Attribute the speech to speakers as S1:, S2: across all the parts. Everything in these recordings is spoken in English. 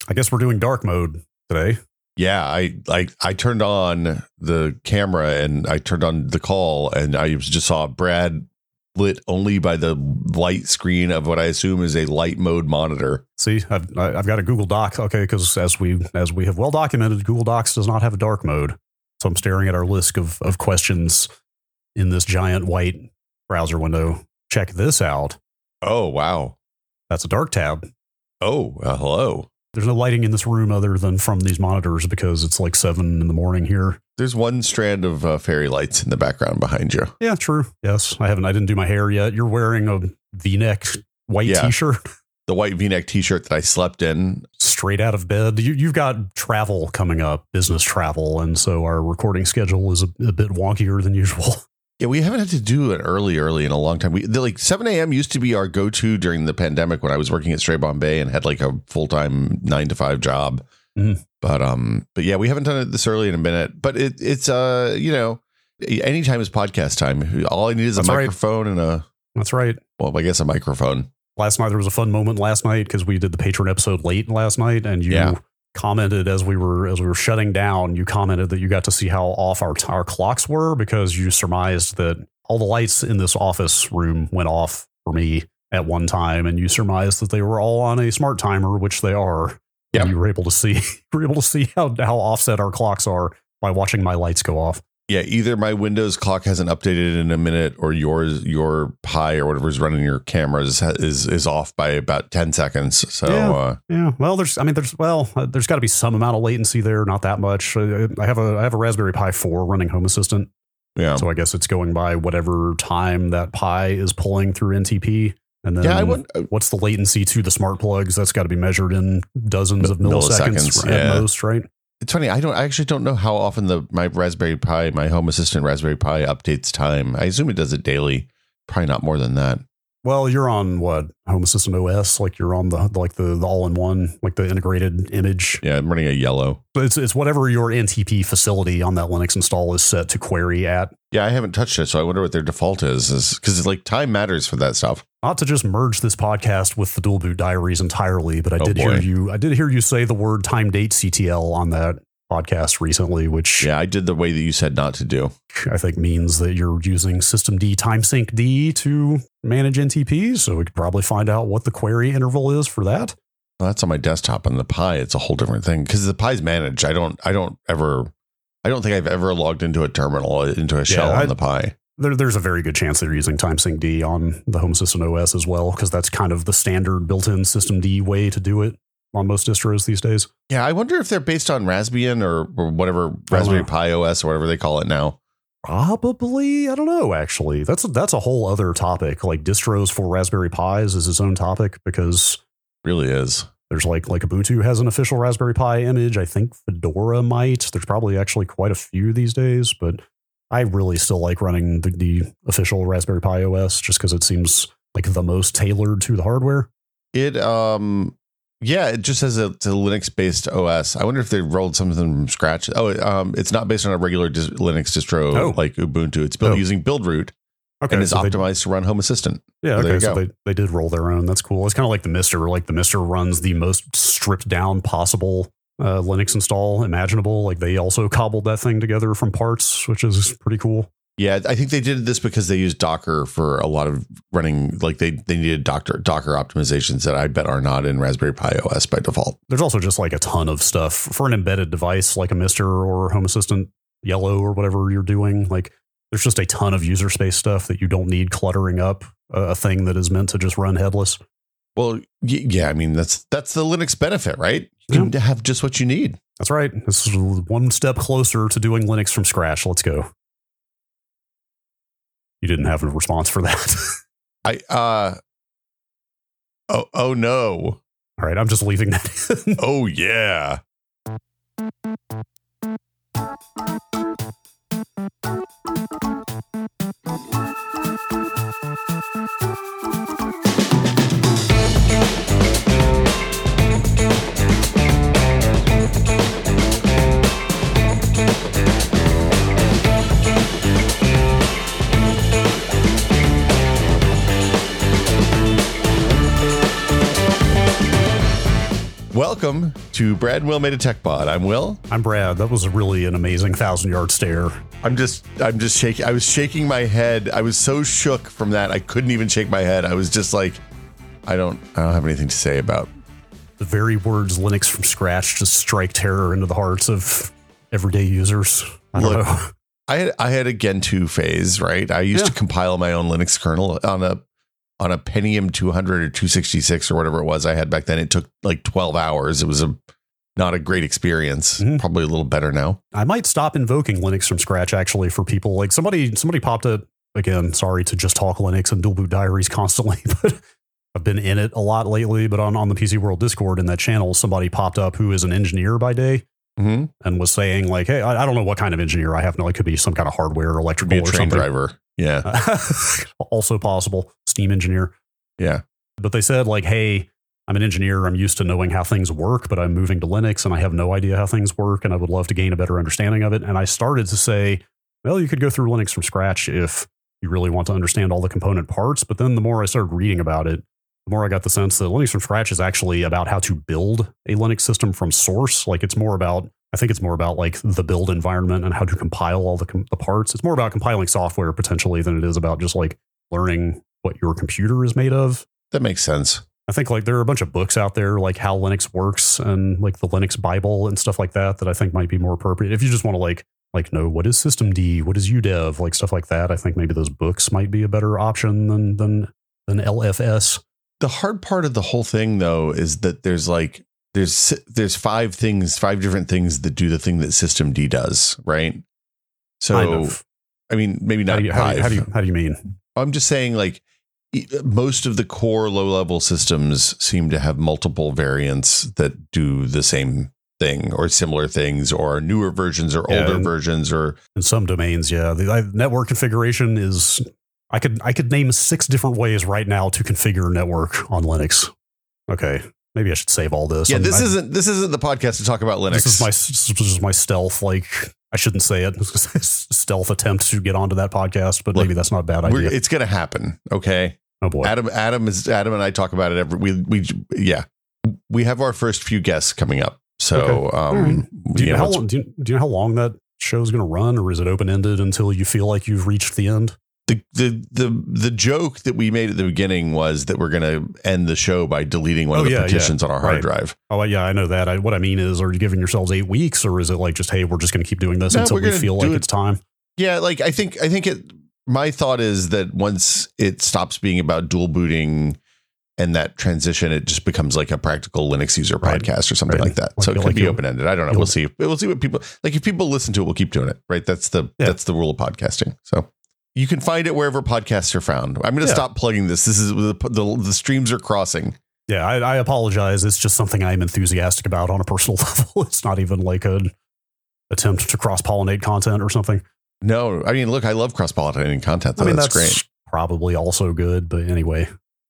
S1: I guess we're doing dark mode today.
S2: Yeah, I turned on the camera and I turned on the call and I just saw Brad lit only by the light screen of what I assume is a light mode monitor.
S1: See, I've got a Google Doc. Okay, because as we have well documented, Google Docs does not have a dark mode. So I'm staring at our list of questions in this giant white browser window. Check this out.
S2: Oh, wow.
S1: That's a dark tab.
S2: Oh, hello.
S1: There's no lighting in this room other than from these monitors because it's like 7 a.m. here.
S2: There's one strand of fairy lights in the background behind you.
S1: Yeah, true. Yes, I didn't do my hair yet. You're wearing a V-neck white T-shirt.
S2: The white V-neck T-shirt that I slept in.
S1: Straight out of bed. You've got travel coming up, business travel, and so our recording schedule is a bit wonkier than usual.
S2: Yeah, we haven't had to do it early in a long time. Like 7 a.m. used to be our go-to during the pandemic when I was working at Stray Bombay and had like a full-time 9-to-5 job.
S1: Mm.
S2: But yeah, we haven't done it this early in a minute. But it's anytime is podcast time. All I need is a microphone and a.
S1: That's right.
S2: Well, I guess a microphone.
S1: Last night there was a fun moment last night because we did the Patreon episode late last night, and you commented as we were shutting down. You commented that you got to see how off our clocks were because you surmised that all the lights in this office room went off for me at one time, and you surmised that they were all on a smart timer, which they are. Yeah, you were able to see how offset our clocks are by watching my lights go off.
S2: Yeah, either my Windows clock hasn't updated in a minute, or your Pi or whatever's running your cameras is off by about 10 seconds. So
S1: yeah. Well, there's got to be some amount of latency there, not that much. I have a Raspberry Pi 4 running Home Assistant.
S2: Yeah.
S1: So I guess it's going by whatever time that Pi is pulling through NTP. And then what's the latency to the smart plugs? That's got to be measured in dozens of milliseconds at most, right?
S2: It's funny. I actually don't know how often my Raspberry Pi, my Home Assistant Raspberry Pi updates time. I assume it does it daily. Probably not more than that.
S1: Well, you're on what, Home Assistant OS? Like you're on the all-in-one, like the integrated image.
S2: Yeah, I'm running a yellow.
S1: It's whatever your NTP facility on that Linux install is set to query at.
S2: Yeah, I haven't touched it, so I wonder what their default is because it's like time matters for that stuff.
S1: Not to just merge this podcast with the Dual Boot Diaries entirely, but I did hear you say the word time date CTL on that podcast recently, which
S2: I did the way that you said not to do.
S1: I think means that you're using systemd timesync D to manage NTP, so we could probably find out what the query interval is for that.
S2: Well, that's on my desktop. On the Pi, it's a whole different thing because the Pi's managed. I don't think I've ever logged into a terminal, into a shell on the Pi.
S1: There's a very good chance they're using timesync D on the Home Assistant OS as well, because that's kind of the standard built-in systemd way to do it on most distros these days.
S2: Yeah, I wonder if they're based on Raspbian or whatever, Raspberry Pi OS or whatever they call it now.
S1: Probably, I don't know, actually. That's a whole other topic. Like distros for Raspberry Pis is its own topic because
S2: it really is.
S1: There's like Ubuntu has an official Raspberry Pi image. I think Fedora might. There's probably actually quite a few these days, but I really still like running the official Raspberry Pi OS just because it seems like the most tailored to the hardware.
S2: It just says it's a Linux-based OS. I wonder if they rolled something from scratch. It's not based on a regular Linux distro like Ubuntu. It's built using Buildroot. Okay, and it's optimized to run Home Assistant.
S1: Yeah, okay, so they did roll their own. That's cool. It's kind of like the Mister. Like the Mister runs the most stripped down possible Linux install imaginable. Like they also cobbled that thing together from parts, which is pretty cool.
S2: Yeah, I think they did this because they used Docker for a lot of running. Like they needed Docker optimizations that I bet are not in Raspberry Pi OS by default.
S1: There's also just like a ton of stuff for an embedded device like a Mister or Home Assistant Yellow or whatever you're doing. Like there's just a ton of user space stuff that you don't need cluttering up a thing that is meant to just run headless.
S2: Well, yeah, I mean, that's the Linux benefit, right? You can have just what you need.
S1: That's right. This is one step closer to doing Linux from scratch. Let's go. You didn't have a response for that.
S2: Oh no.
S1: All right, I'm just leaving that in.
S2: Oh yeah. welcome to Brad and Will Made a Tech Pod. I'm Will.
S1: I'm Brad. That was really an amazing 1,000-yard stare.
S2: I'm just shaking. I was shaking my head. I was so shook from that. I couldn't even shake my head. I was just like, I don't have anything to say about.
S1: The very words Linux from scratch just strike terror into the hearts of everyday users. I don't know.
S2: I had a Gentoo phase, right? I used to compile my own Linux kernel on a Pentium 200 or 266 or whatever it was I had back then. It took like 12 hours. It was not a great experience. Probably a little better now.
S1: I might stop invoking Linux from scratch actually for people. Like somebody popped it again. Sorry to just talk Linux and dual boot diaries constantly, but I've been in it a lot lately. But on the PC World Discord in that channel, somebody popped up who is an engineer by day. And was saying like, hey, I don't know what kind of engineer I have. No, it could be some kind of hardware, electrical, or
S2: train
S1: something.
S2: Driver. Yeah.
S1: Also possible. Steam engineer.
S2: Yeah.
S1: But they said like, hey, I'm an engineer. I'm used to knowing how things work, but I'm moving to Linux and I have no idea how things work. And I would love to gain a better understanding of it. And I started to say, well, you could go through Linux from scratch if you really want to understand all the component parts. But then the more I started reading about it, the more I got the sense that Linux from scratch is actually about how to build a Linux system from source. Like I think it's more about like the build environment and how to compile all the parts. It's more about compiling software potentially than it is about just like learning what your computer is made of.
S2: That makes sense.
S1: I think like there are a bunch of books out there like how Linux works and like the Linux Bible and stuff like that I think might be more appropriate. If you just want to like know what is systemd, what is udev, like stuff like that, I think maybe those books might be a better option than LFS.
S2: The hard part of the whole thing though is that there's 5 different things that do the thing that systemd does, right? So kind of. I mean, maybe not five.
S1: How do you mean?
S2: I'm just saying like most of the core low-level systems seem to have multiple variants that do the same thing or similar things or newer versions or older versions or
S1: in some domains. Yeah. The network configuration is, I could name 6 different ways right now to configure network on Linux. Okay. Maybe I should save all this.
S2: Yeah, this isn't the podcast to talk about Linux.
S1: This is my stealth. Like I shouldn't say it. Stealth attempt to get onto that podcast, but maybe that's not a bad idea.
S2: It's going to happen. Okay.
S1: Oh boy.
S2: Adam and I talk about it we have our first few guests coming up. So
S1: do you know how long that show is going to run, or is it open ended until you feel like you've reached the end?
S2: The joke that we made at the beginning was that we're going to end the show by deleting one of the partitions on our hard drive.
S1: Oh yeah, I know that. What I mean is, are you giving yourselves 8 weeks, or is it like just, hey, we're just going to keep doing this until we feel like it's time? Yeah,
S2: like I think my thought is that once it stops being about dual booting and that transition, it just becomes like a practical Linux user podcast or something like that. So it could be open ended. I don't know. We'll see. We'll see what people like. If people listen to it, we'll keep doing it. Right. That's the rule of podcasting. So. You can find it wherever podcasts are found. I'm going to stop plugging this. This is the streams are crossing.
S1: Yeah, I apologize. It's just something I'm enthusiastic about on a personal level. It's not even like an attempt to cross-pollinate content or something.
S2: No, I mean, look, I love cross-pollinating content. Though. That's great.
S1: Probably also good, but anyway.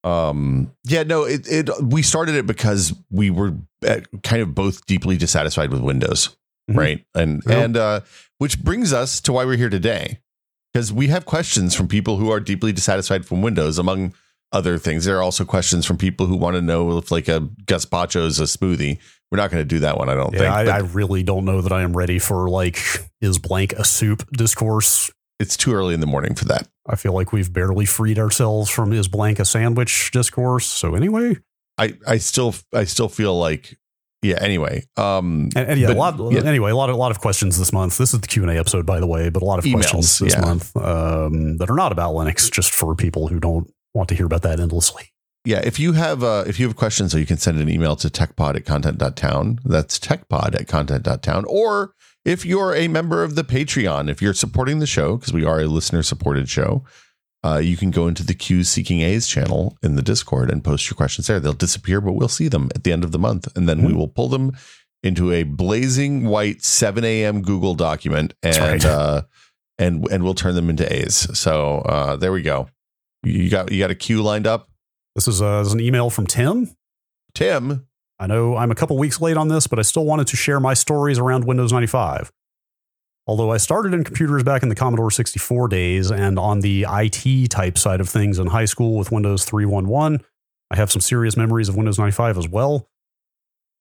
S2: We started it because we were kind of both deeply dissatisfied with Windows, right? And which brings us to why we're here today. Because we have questions from people who are deeply dissatisfied from Windows, among other things. There are also questions from people who want to know if like a gazpacho is a smoothie. We're not going to do that one, I don't think.
S1: I really don't know that I am ready for like, is blank a soup discourse.
S2: It's too early in the morning for that.
S1: I feel like we've barely freed ourselves from is blank a sandwich discourse. So anyway,
S2: I still feel like. Yeah. Anyway, a lot of questions this month. This is the Q&A episode, by the way, but a lot of questions this month that are not about Linux, just for people who don't want to hear about that endlessly. Yeah, if you have questions, so you can send an email to techpod@content.town. That's techpod@content.town. Or if you're a member of the Patreon, if you're supporting the show, because we are a listener supported show, you can go into the Q's Seeking A's channel in the Discord and post your questions there. They'll disappear, but we'll see them at the end of the month. And then we will pull them into a blazing white 7 a.m. Google document and we'll turn them into A's. So there we go. You got a Q lined up?
S1: This is an email from Tim.
S2: Tim,
S1: I know I'm a couple weeks late on this, but I still wanted to share my stories around Windows 95. Although I started in computers back in the Commodore 64 days and on the IT type side of things in high school with Windows 3.1.1, I have some serious memories of Windows 95 as well.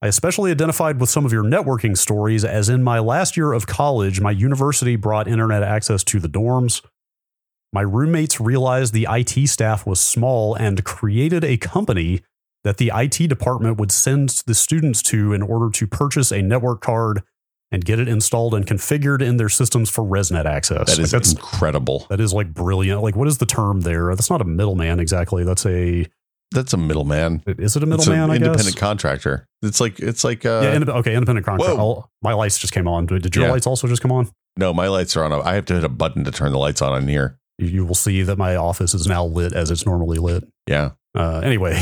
S1: I especially identified with some of your networking stories, as in my last year of college, my university brought internet access to the dorms. My roommates realized the IT staff was small and created a company that the IT department would send the students to in order to purchase a network card and get it installed and configured in their systems for ResNet access.
S2: That's incredible.
S1: That is like brilliant. Like, what is the term there? That's not a middleman exactly. That's a
S2: middleman.
S1: Is it a middleman? I guess
S2: independent contractor. It's like
S1: independent contractor. My lights just came on. Did your lights also just come on?
S2: No, my lights are on. I have to hit a button to turn the lights on in here.
S1: You will see that my office is now lit as it's normally lit.
S2: Yeah.
S1: Anyway,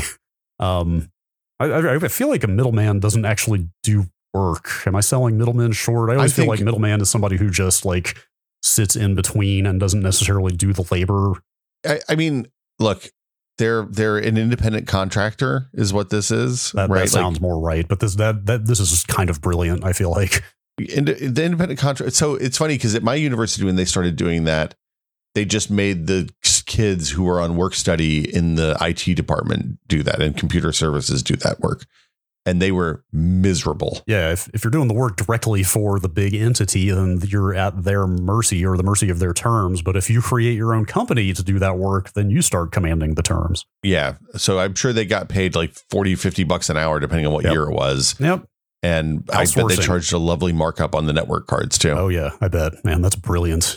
S1: I feel like a middleman doesn't actually do work. Am I selling middlemen short? I always feel like middleman is somebody who just like sits in between and doesn't necessarily do the labor.
S2: I mean, look, they're an independent contractor is what this is.
S1: That sounds more right. But this is kind of brilliant, I feel like.
S2: The independent contractor. So it's funny because at my university, when they started doing that, they just made the kids who were on work study in the IT department do that, and computer services do that work. And they were miserable.
S1: Yeah, if you're doing the work directly for the big entity, then you're at their mercy or the mercy of their terms. But if you create your own company to do that work, then you start commanding the terms.
S2: Yeah. So I'm sure they got paid like $40-$50 an hour, depending on what year it was.
S1: Yep.
S2: And I bet they charged a lovely markup on the network cards too.
S1: Oh, yeah, I bet. Man, that's brilliant.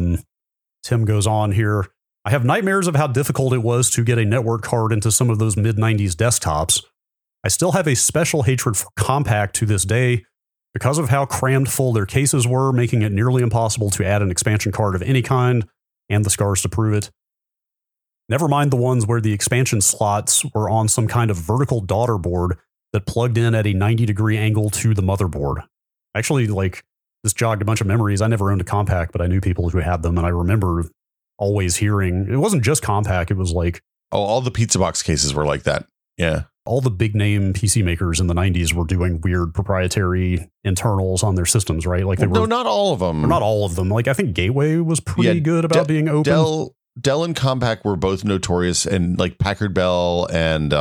S1: Tim goes on here. I have nightmares of how difficult it was to get a network card into some of those mid-90s desktops. I still have a special hatred for Compaq to this day because of how crammed full their cases were, making it nearly impossible to add an expansion card of any kind, and the scars to prove it. Never mind the ones where the expansion slots were on some kind of vertical daughter board that plugged in at a 90-degree angle to the motherboard. Actually, like, this jogged a bunch of memories. I never owned a Compaq, but I knew people who had them, and I remember always hearing, it wasn't just Compaq, it was like...
S2: Oh, all the pizza box cases were like that. Yeah.
S1: All the big name PC makers in the 90s were doing weird proprietary internals on their systems, right? Like
S2: no, not all of them.
S1: Not all of them. Like, I think Gateway was pretty good about being open.
S2: Dell and Compaq were both notorious, and like Packard Bell and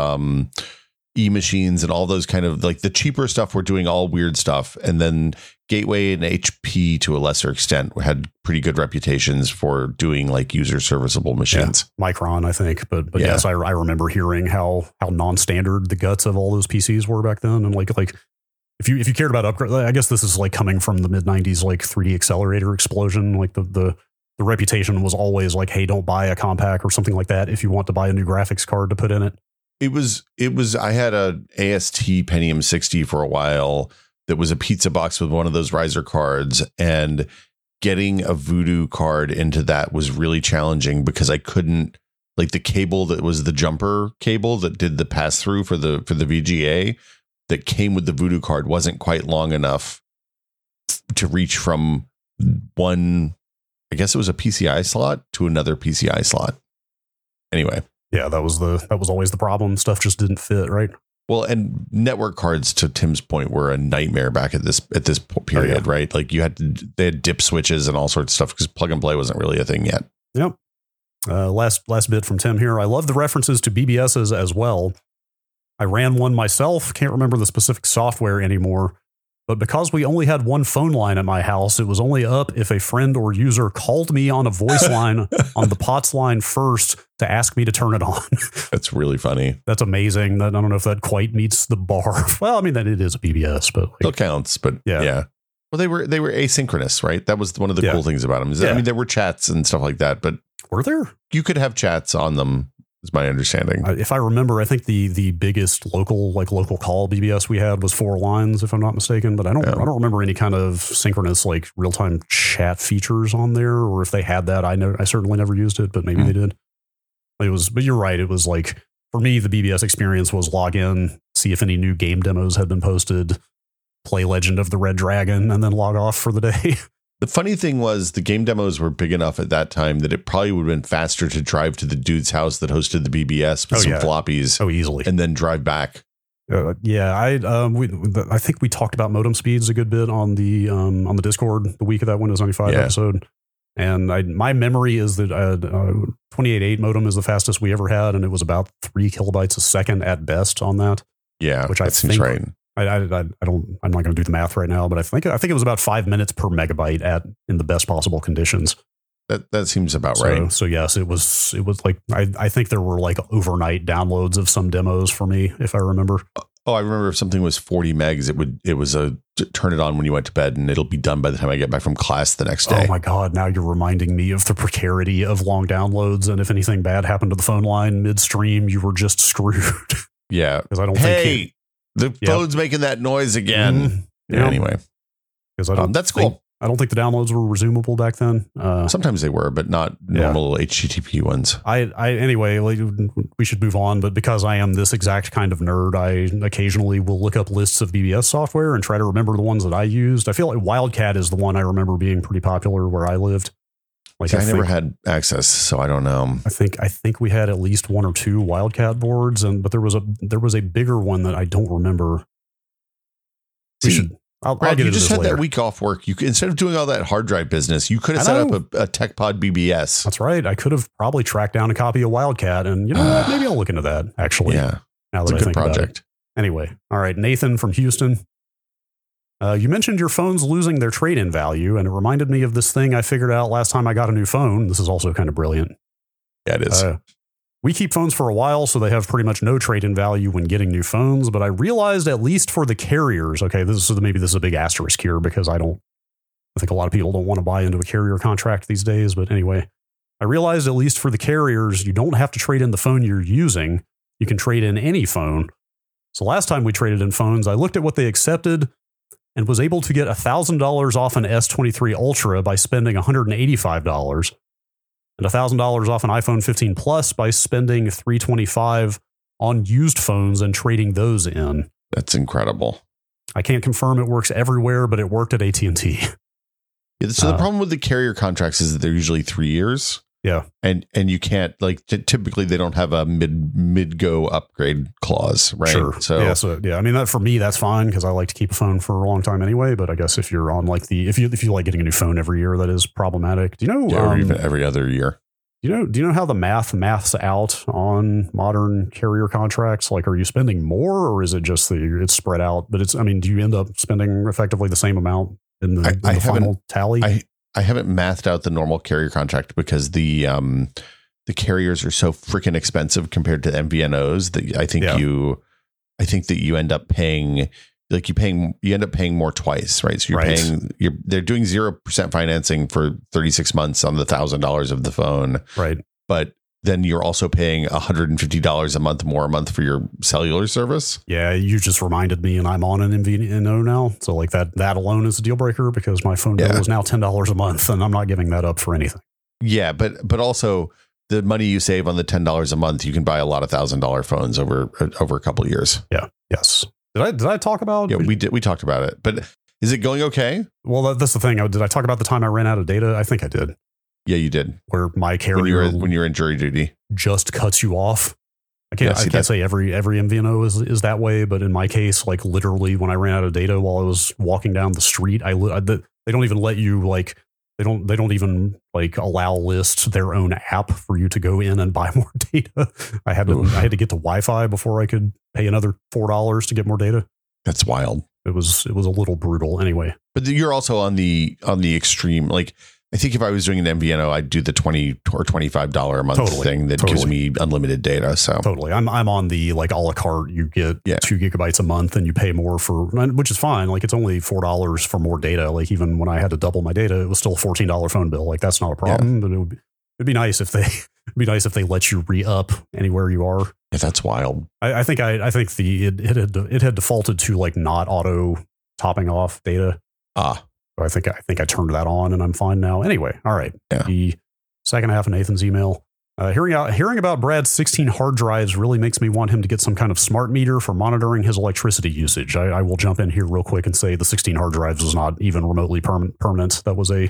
S2: E-Machines and all those kind of like the cheaper stuff were doing all weird stuff. And then Gateway and HP to a lesser extent had pretty good reputations for doing like user serviceable machines.
S1: Yeah, Micron, I think. But yes, I remember hearing how non-standard the guts of all those PCs were back then. And like if you cared about upgrade, I guess this is like coming from the mid 90s, like 3D accelerator explosion. Like the reputation was always like, hey, don't buy a Compaq or something like that if you want to buy a new graphics card to put in it.
S2: It was I had a AST Pentium 60 for a while that was a pizza box with one of those riser cards, and getting a Voodoo card into that was really challenging because I couldn't, like, the cable that was the jumper cable that did the pass through for the VGA that came with the Voodoo card wasn't quite long enough to reach from one, I guess it was a PCI slot to another PCI slot. Anyway.
S1: Yeah, that was always the problem. Stuff just didn't fit, right?
S2: Well, and network cards, to Tim's point, were a nightmare back at this period, right? Like they had dip switches and all sorts of stuff because plug and play wasn't really a thing yet.
S1: Yep. Last bit from Tim here. I love the references to BBSs as well. I ran one myself. Can't remember the specific software anymore. But because we only had one phone line at my house, it was only up if a friend or user called me on a voice line on the POTS line first to ask me to turn it on.
S2: That's really funny.
S1: That's amazing. I don't know if that quite meets the bar. Well, I mean, that it is a BBS, but
S2: still counts. But yeah. Well, they were asynchronous, right? That was one of the cool things about them. I mean, there were chats and stuff like that, but
S1: were there?
S2: You could have chats on them. Is my understanding.
S1: If I remember, I think the biggest local call BBS we had was 4 lines, if I'm not mistaken. But I don't remember any kind of synchronous like real time chat features on there, or if they had that, I certainly never used it, but maybe they did. But you're right. It was like, for me, the BBS experience was log in, see if any new game demos had been posted, play Legend of the Red Dragon, and then log off for the day.
S2: The funny thing was the game demos were big enough at that time that it probably would have been faster to drive to the dude's house that hosted the BBS with some floppies.
S1: Oh, easily.
S2: And then drive back.
S1: I think we talked about modem speeds a good bit on the Discord the week of that Windows 95 episode. And my memory is that 28.8 modem is the fastest we ever had, and it was about 3 kilobytes a second at best on that.
S2: Yeah,
S1: which I think I'm not going to do the math right now, but I think it was about 5 minutes per megabyte in the best possible conditions.
S2: That seems about right.
S1: So yes, it was like, I think there were like overnight downloads of some demos for me, if I remember.
S2: Oh, I remember if something was 40 megs, it was turn it on when you went to bed and it'll be done by the time I get back from class the next day.
S1: Oh my God. Now you're reminding me of the precarity of long downloads. And if anything bad happened to the phone line midstream, you were just screwed.
S2: Yeah.
S1: Because I don't
S2: think the phone's making that noise again.
S1: Mm-hmm.
S2: Yeah. Anyway,
S1: because
S2: that's cool.
S1: I don't think the downloads were resumable back then.
S2: Sometimes they were, but not normal HTTP ones.
S1: Anyway, we should move on. But because I am this exact kind of nerd, I occasionally will look up lists of BBS software and try to remember the ones that I used. I feel like Wildcat is the one I remember being pretty popular where I lived.
S2: Like I never had access, so I don't know.
S1: I think we had at least one or two Wildcat boards, but there was a bigger one that I don't remember.
S2: Brad, you just had that week off work. You instead of doing all that hard drive business, you could have set up a TechPod BBS.
S1: That's right. I could have probably tracked down a copy of Wildcat, and you know what? Maybe I'll look into that. Actually,
S2: yeah,
S1: now that
S2: it's a good project.
S1: Anyway, all right, Nathan from Houston. You mentioned your phones losing their trade-in value, and it reminded me of this thing I figured out last time I got a new phone. This is also kind of brilliant.
S2: Yeah, it is.
S1: We keep phones for a while, so they have pretty much no trade-in value when getting new phones. But I realized, at least for the carriers, okay, maybe this is a big asterisk here because I think a lot of people don't want to buy into a carrier contract these days. But anyway, I realized at least for the carriers, you don't have to trade in the phone you're using. You can trade in any phone. So last time we traded in phones, I looked at what they accepted and was able to get $1,000 off an S23 Ultra by spending $185. And $1,000 off an iPhone 15 Plus by spending $325 on used phones and trading those in.
S2: That's incredible.
S1: I can't confirm it works everywhere, but it worked at AT&T.
S2: Yeah, so the problem with the carrier contracts is that they're usually 3 years.
S1: Yeah.
S2: And you can't, like, typically they don't have a mid-go upgrade clause, right?
S1: Sure.
S2: So
S1: I mean, for me, that's fine because I like to keep a phone for a long time anyway. But I guess if you're on like if you like getting a new phone every year, that is problematic. Do you know?
S2: Yeah, or even every other year.
S1: Do you know how the maths out on modern carrier contracts? Like, are you spending more or is it just it's spread out? But do you end up spending effectively the same amount in the final tally?
S2: I haven't mathed out the normal carrier contract because the carriers are so freaking expensive compared to MVNOs that I think that you end up paying more twice, right? So they're doing 0% financing for 36 months on the $1,000 of the phone,
S1: right?
S2: But then you're also paying $150 a month for your cellular service.
S1: Yeah, you just reminded me, and I'm on an MVNO now, so like that alone is a deal breaker because my phone bill is now $10 a month, and I'm not giving that up for anything.
S2: Yeah, but also the money you save on the $10 a month, you can buy a lot of $1,000 phones over a couple of years.
S1: Yeah. Yes. Did I talk about?
S2: Yeah, we did. We talked about it, but is it going okay?
S1: Well, that's the thing. Did I talk about the time I ran out of data? I think I did.
S2: Yeah, you did.
S1: Where my carrier
S2: when you're in jury duty
S1: just cuts you off. I can't say every MVNO is that way, but in my case, like literally when I ran out of data while I was walking down the street, they don't even let you they don't even allow Lyst their own app for you to go in and buy more data. I had to get to Wi-Fi before I could pay another $4 to get more data.
S2: That's wild.
S1: It was a little brutal anyway.
S2: But you're also on the extreme. Like, I think if I was doing an MVNO, I'd do the $20 or $25 a month thing that gives me unlimited data. So
S1: totally, I'm on the a la carte. You get 2 gigabytes a month, and you pay more which is fine. Like it's only $4 for more data. Like even when I had to double my data, it was still a $14 phone bill. Like that's not a problem. But it'd be nice if they let you re-up anywhere you are.
S2: Yeah, that's wild.
S1: I think it had defaulted to like not auto topping off data. I think I turned that on and I'm fine now. Anyway, all right.
S2: Yeah.
S1: The second half of Nathan's email. Hearing about Brad's 16 hard drives really makes me want him to get some kind of smart meter for monitoring his electricity usage. I will jump in here real quick and say the 16 hard drives was not even remotely permanent. That was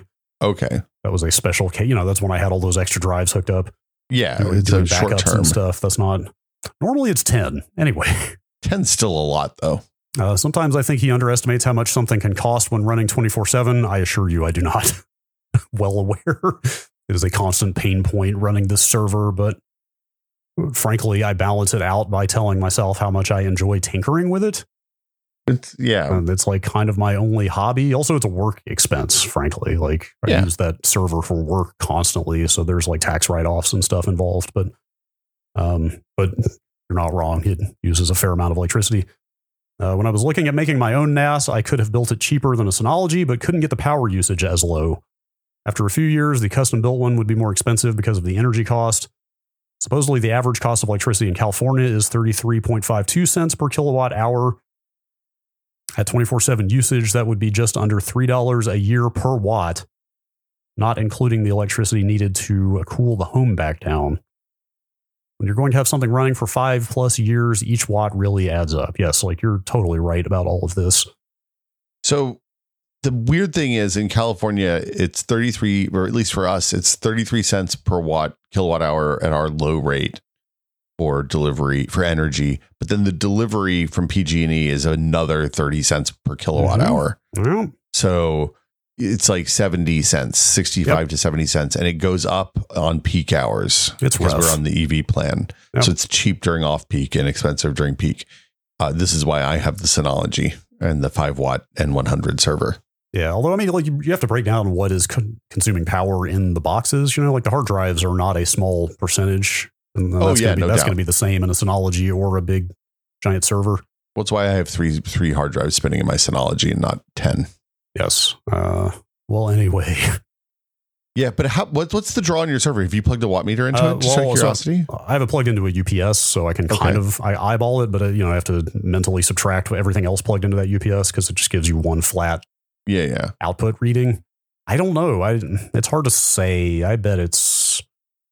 S1: a special case. That's when I had all those extra drives hooked up.
S2: Yeah, it's a short term
S1: and stuff. That's not normally it's 10 anyway.
S2: 10's still a lot though.
S1: Sometimes I think he underestimates how much something can cost when running 24/7. I assure you, I do not. Well aware. It is a constant pain point running this server, but frankly, I balance it out by telling myself how much I enjoy tinkering with it. It's like kind of my only hobby. Also, it's a work expense, frankly. Like I use that server for work constantly. So there's like tax write-offs and stuff involved, but you're not wrong. It uses a fair amount of electricity. When I was looking at making my own NAS, I could have built it cheaper than a Synology, but couldn't get the power usage as low. After a few years, the custom built one would be more expensive because of the energy cost. Supposedly, the average cost of electricity in California is 33.52 cents per kilowatt hour. At 24/7 usage, that would be just under $3 a year per watt, not including the electricity needed to cool the home back down. When you're going to have something running for 5+ years, each watt really adds up. Yes, like you're totally right about all of this.
S2: So the weird thing is in California, it's 33, or at least for us, it's 33 cents per kilowatt hour at our low rate for delivery for energy. But then the delivery from PG&E is another 30 cents per kilowatt hour.
S1: Yeah.
S2: So it's like 70 cents, 65 to 70 cents. And it goes up on peak hours.
S1: It's
S2: because
S1: rough.
S2: we're on the EV plan.
S1: Yep.
S2: So it's cheap during off peak and expensive during peak. This is why I have the Synology and the 5-watt N100 server.
S1: Yeah, although I mean, like you have to break down what is consuming power in the boxes. You know, like the hard drives are not a small percentage. And that's going to be the same in a Synology or a big giant server.
S2: Well, that's why I have three hard drives spinning in my Synology and not 10.
S1: Yes. Well, anyway.
S2: Yeah, but what's the draw on your server? Have you plugged a watt meter into it? Just out of curiosity.
S1: So I have it plugged into a UPS, so I can I eyeball it, but I have to mentally subtract everything else plugged into that UPS because it just gives you one flat output reading. I don't know. It's hard to say. I bet it's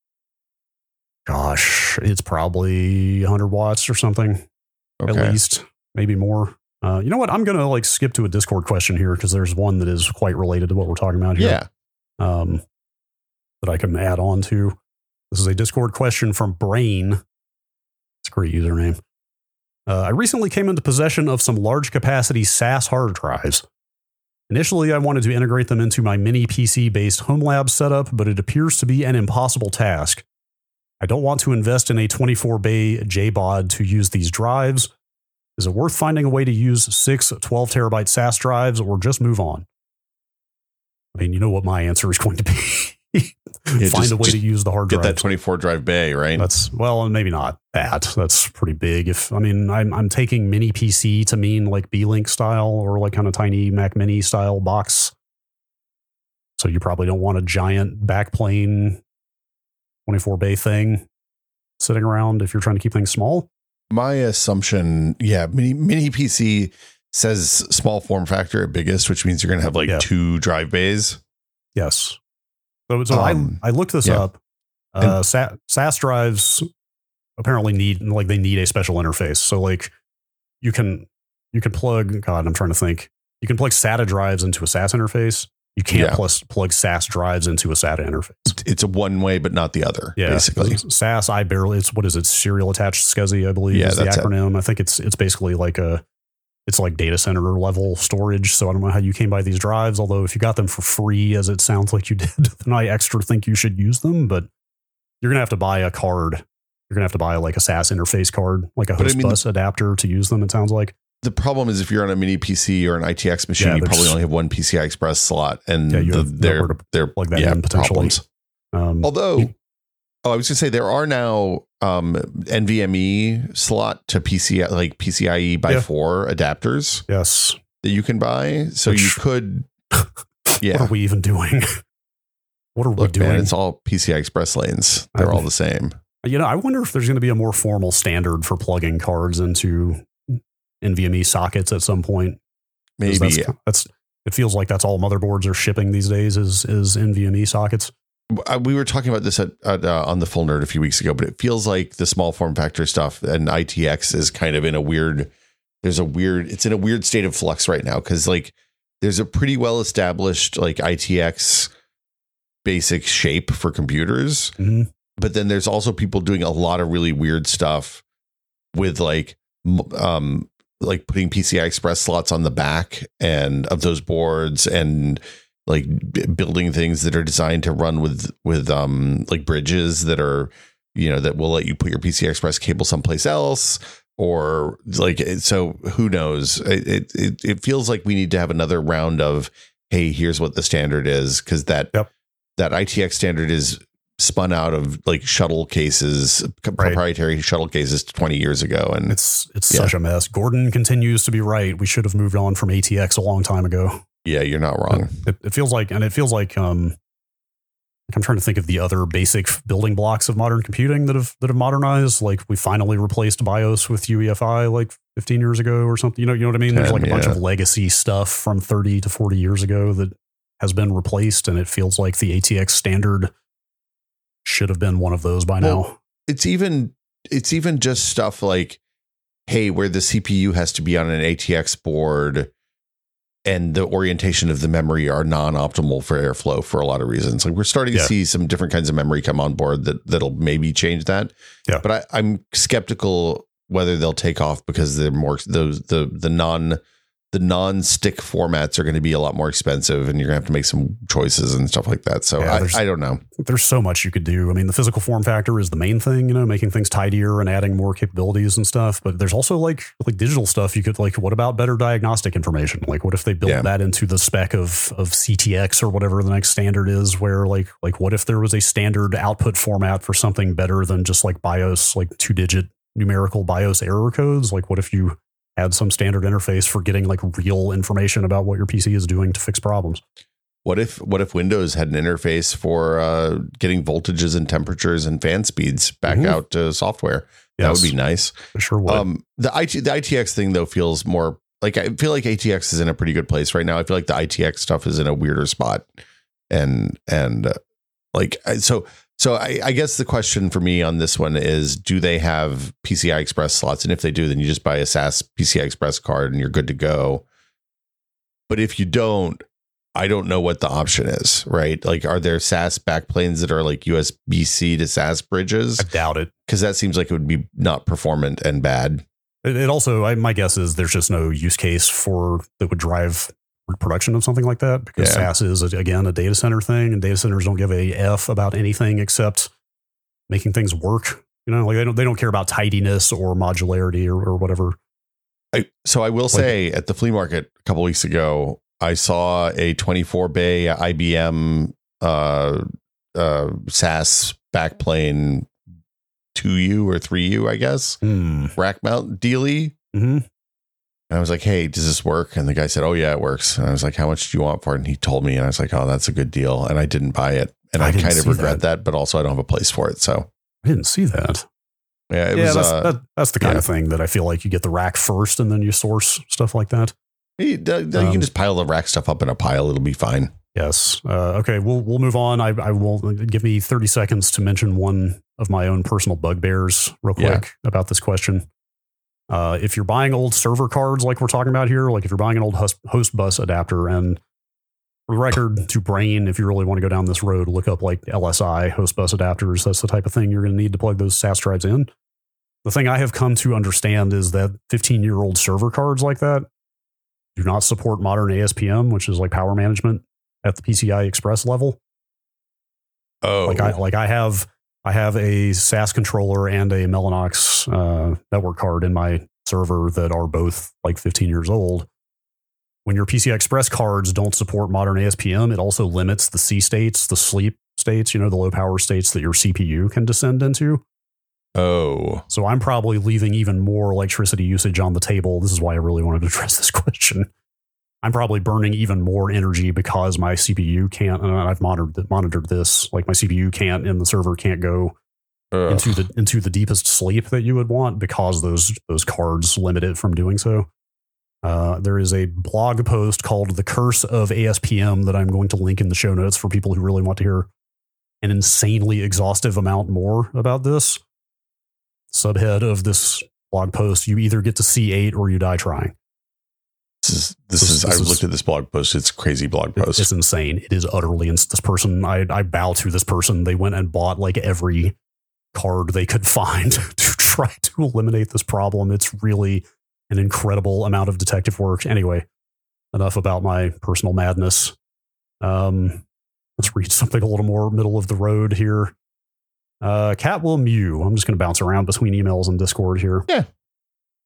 S1: probably 100 watts or something, at least, maybe more. You know what? I'm going to skip to a Discord question here because there's one that is quite related to what we're talking about here. Yeah. That I can add on to. This is a Discord question from Brain. It's a great username. I recently came into possession of some large capacity SAS hard drives. Initially, I wanted to integrate them into my mini PC-based home lab setup, but it appears to be an impossible task. I don't want to invest in a 24-bay JBOD to use these drives. Is it worth finding a way to use 6 12-terabyte SAS drives or just move on? I mean, you know what my answer is going to be. Find a way to use the hard drive.
S2: Get that 24-drive bay, right?
S1: Maybe not that. That's pretty big. I'm taking mini PC to mean like B-Link style or like kind of tiny Mac Mini style box. So you probably don't want a giant backplane 24-bay thing sitting around if you're trying to keep things small.
S2: My assumption, mini PC says small form factor at biggest, which means you're going to have 2 drive bays.
S1: Yes. So I looked this up. SAS drives apparently need a special interface. So you can plug. God, I'm trying to think. You can plug SATA drives into a SAS interface. You can't plug SAS drives into a SATA interface.
S2: It's a one way, but not the other. Yeah, basically.
S1: SAS, it's what is it? Serial attached SCSI, I believe is the acronym. I think it's basically it's like data center level storage. So I don't know how you came by these drives, although if you got them for free, as it sounds like you did, then I extra think you should use them. But you're going to have to buy a card. You're going to have to buy a SAS interface card, like a host bus adapter to use them, it sounds like.
S2: The problem is if you're on a mini PC or an ITX machine, you probably only have one PCI Express slot, and they're
S1: plug that in potentially.
S2: Although, I was going to say there are now NVMe slot to PCIe by 4 adapters.
S1: Yes,
S2: that you can buy. So you could.
S1: What are we even doing? What are we doing?
S2: Man, it's all PCI Express lanes. They're all the same.
S1: I wonder if there's going to be a more formal standard for plugging cards into NVMe sockets at some point.
S2: Maybe
S1: it feels like that's all motherboards are shipping these days is NVMe sockets.
S2: We were talking about this on the Full Nerd a few weeks ago, but it feels like the small form factor stuff and ITX is kind of in a weird state of flux right now. Cause there's a pretty well established ITX basic shape for computers, but then there's also people doing a lot of really weird stuff with putting PCI Express slots on the back and of those boards and building things that are designed to run with bridges that are, that will let you put your PCI Express cable someplace else. or like, so who knows? It feels like we need to have another round of, hey, here's what the standard is, because that ITX standard is spun out of like shuttle cases, proprietary shuttle cases 20 years ago. And
S1: it's such a mess. Gordon continues to be right. We should have moved on from ATX a long time ago.
S2: Yeah, you're not wrong.
S1: It feels like I'm trying to think of the other basic building blocks of modern computing that have modernized. Like we finally replaced BIOS with UEFI like 15 years ago or something. You know what I mean? There's like a bunch of legacy stuff from 30 to 40 years ago that has been replaced, and it feels like the ATX standard should have been one of those by now.
S2: It's even just stuff like, hey, where the CPU has to be on an ATX board and the orientation of the memory are non-optimal for airflow for a lot of reasons. Like we're starting to see some different kinds of memory come on board that'll maybe change that. Yeah. But I'm skeptical whether they'll take off, because they're more the non-stick formats are going to be a lot more expensive, and you're going to have to make some choices and stuff like that. So I don't know.
S1: There's so much you could do. I mean, the physical form factor is the main thing, making things tidier and adding more capabilities and stuff. But there's also like digital stuff. You could what about better diagnostic information? Like what if they built that into the spec of CTX or whatever the next standard is, where like what if there was a standard output format for something better than just like BIOS, like 2-digit numerical BIOS error codes? Like what if you had some standard interface for getting like real information about what your PC is doing to fix problems?
S2: What if Windows had an interface for getting voltages and temperatures and fan speeds back out to software? Yes. That would be nice.
S1: It sure would.
S2: The ITX thing though feels more like, I feel like ATX is in a pretty good place right now. I feel like the ITX stuff is in a weirder spot, and So I guess the question for me on this one is, do they have PCI Express slots? And if they do, then you just buy a SAS PCI Express card and you're good to go. But if you don't, I don't know what the option is, right? Like, are there SAS backplanes that are like USB-C to SAS bridges?
S1: I doubt it.
S2: Because that seems like it would be not performant and bad.
S1: It also, my guess is there's just no use case that would drive production of something like that, because SAS is again a data center thing, and data centers don't give a F about anything except making things work. Like they don't care about tidiness or modularity or whatever.
S2: So I will say, at the flea market a couple weeks ago, I saw a 24 bay IBM SAS backplane 2U or 3U, I guess, rack mount dealie. Mm-hmm. And I was like, hey, does this work? And the guy said, oh, yeah, it works. And I was like, how much do you want for it? And he told me, and I was like, oh, that's a good deal. And I didn't buy it. And I kind of regret that, but also I don't have a place for it. So
S1: I didn't see that.
S2: Yeah,
S1: that's the kind of thing that I feel like you get the rack first and then you source stuff like that.
S2: You can just pile the rack stuff up in a pile. It'll be fine.
S1: Yes. Okay. We'll move on. I will give me 30 seconds to mention one of my own personal bugbears real quick about this question. If you're buying old server cards, like we're talking about here, like if you're buying an old host bus adapter, and for the record, to Brain, if you really want to go down this road, look up like LSI host bus adapters. That's the type of thing you're going to need to plug those SAS drives in. The thing I have come to understand is that 15-year-old server cards like that do not support modern ASPM, which is like power management at the PCI Express level.
S2: Oh,
S1: I have a SAS controller and a Mellanox network card in my server that are both like 15 years old. When your PCI Express cards don't support modern ASPM, it also limits the C states, the sleep states, the low power states that your CPU can descend into.
S2: Oh.
S1: So I'm probably leaving even more electricity usage on the table. This is why I really wanted to address this question. I'm probably burning even more energy because my CPU can't, and I've monitored this, like my CPU can't, and the server can't go into the deepest sleep that you would want, because those cards limit it from doing so. There is a blog post called The Curse of ASPM that I'm going to link in the show notes for people who really want to hear an insanely exhaustive amount more about this. Subhead of this blog post: you either get to C8 or you die trying.
S2: I've looked at this blog post. It's a crazy blog post.
S1: It's insane. It is utterly insane. This person, I bow to this person. They went and bought like every card they could find to try to eliminate this problem. It's really an incredible amount of detective work. Anyway, enough about my personal madness. Let's read something a little more middle of the road here. Cat will mew. I'm just going to bounce around between emails and Discord here.
S2: Yeah.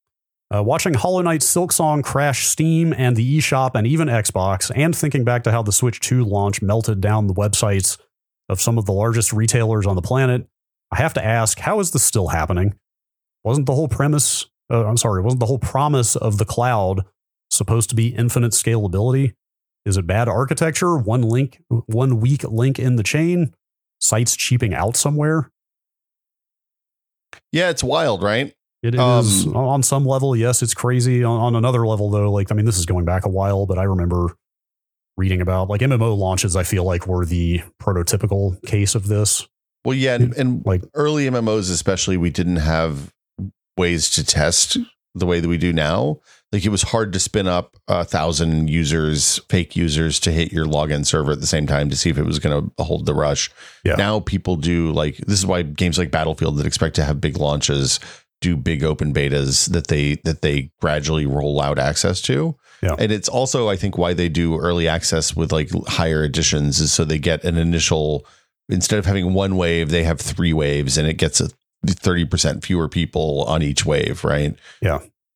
S1: Watching Hollow Knight Silksong crash Steam and the eShop and even Xbox, and thinking back to how the Switch 2 launch melted down the websites of some of the largest retailers on the planet, I have to ask, how is this still happening? Wasn't the whole promise of the cloud supposed to be infinite scalability? Is it bad architecture? One weak link in the chain? Sites cheaping out somewhere?
S2: Yeah, it's wild, right?
S1: It is on some level. Yes, it's crazy. On another level, though, this is going back a while, but I remember reading about MMO launches. I feel like were the prototypical case of this.
S2: Well, yeah, and early MMOs, especially, we didn't have ways to test the way that we do now. It was hard to spin up 1,000 users, fake users, to hit your login server at the same time to see if it was going to hold the rush. Yeah. Now people do this is why games like Battlefield that expect to have big launches do big open betas that they gradually roll out access to. Yeah. And it's also, I think, why they do early access with higher editions is so they get an initial, instead of having one wave, they have 3 waves and it gets 30% fewer people on each wave. Right.
S1: Yeah.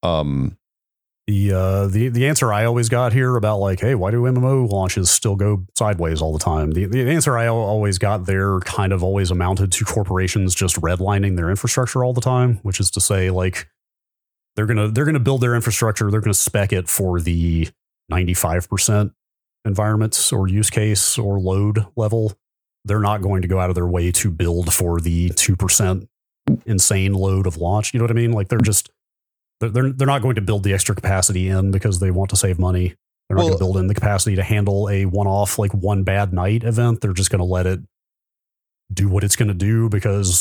S1: The answer I always got here about hey, why do MMO launches still go sideways all the time? The answer I always got there kind of always amounted to corporations just redlining their infrastructure all the time, which is to say they're gonna build their infrastructure, they're gonna spec it for the 95% environments or use case or load level. They're not going to go out of their way to build for the 2% insane load of launch. You know what I mean? They're not going to build the extra capacity in because they want to save money. They're not going to build in the capacity to handle a one-off, one bad night event. They're just going to let it do what it's going to do because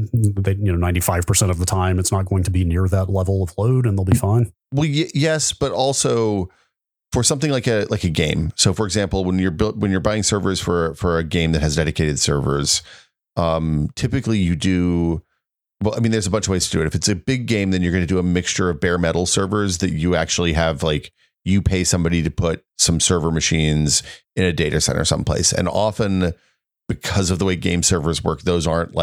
S1: 95% of the time it's not going to be near that level of load and they'll be fine.
S2: Well, yes, but also for something like a game. So, for example, when you're buying servers for a game that has dedicated servers, typically you do. Well, there's a bunch of ways to do it. If it's a big game, then you're going to do a mixture of bare metal servers that you actually have, you pay somebody to put some server machines in a data center someplace. And often because of the way game servers work, those aren't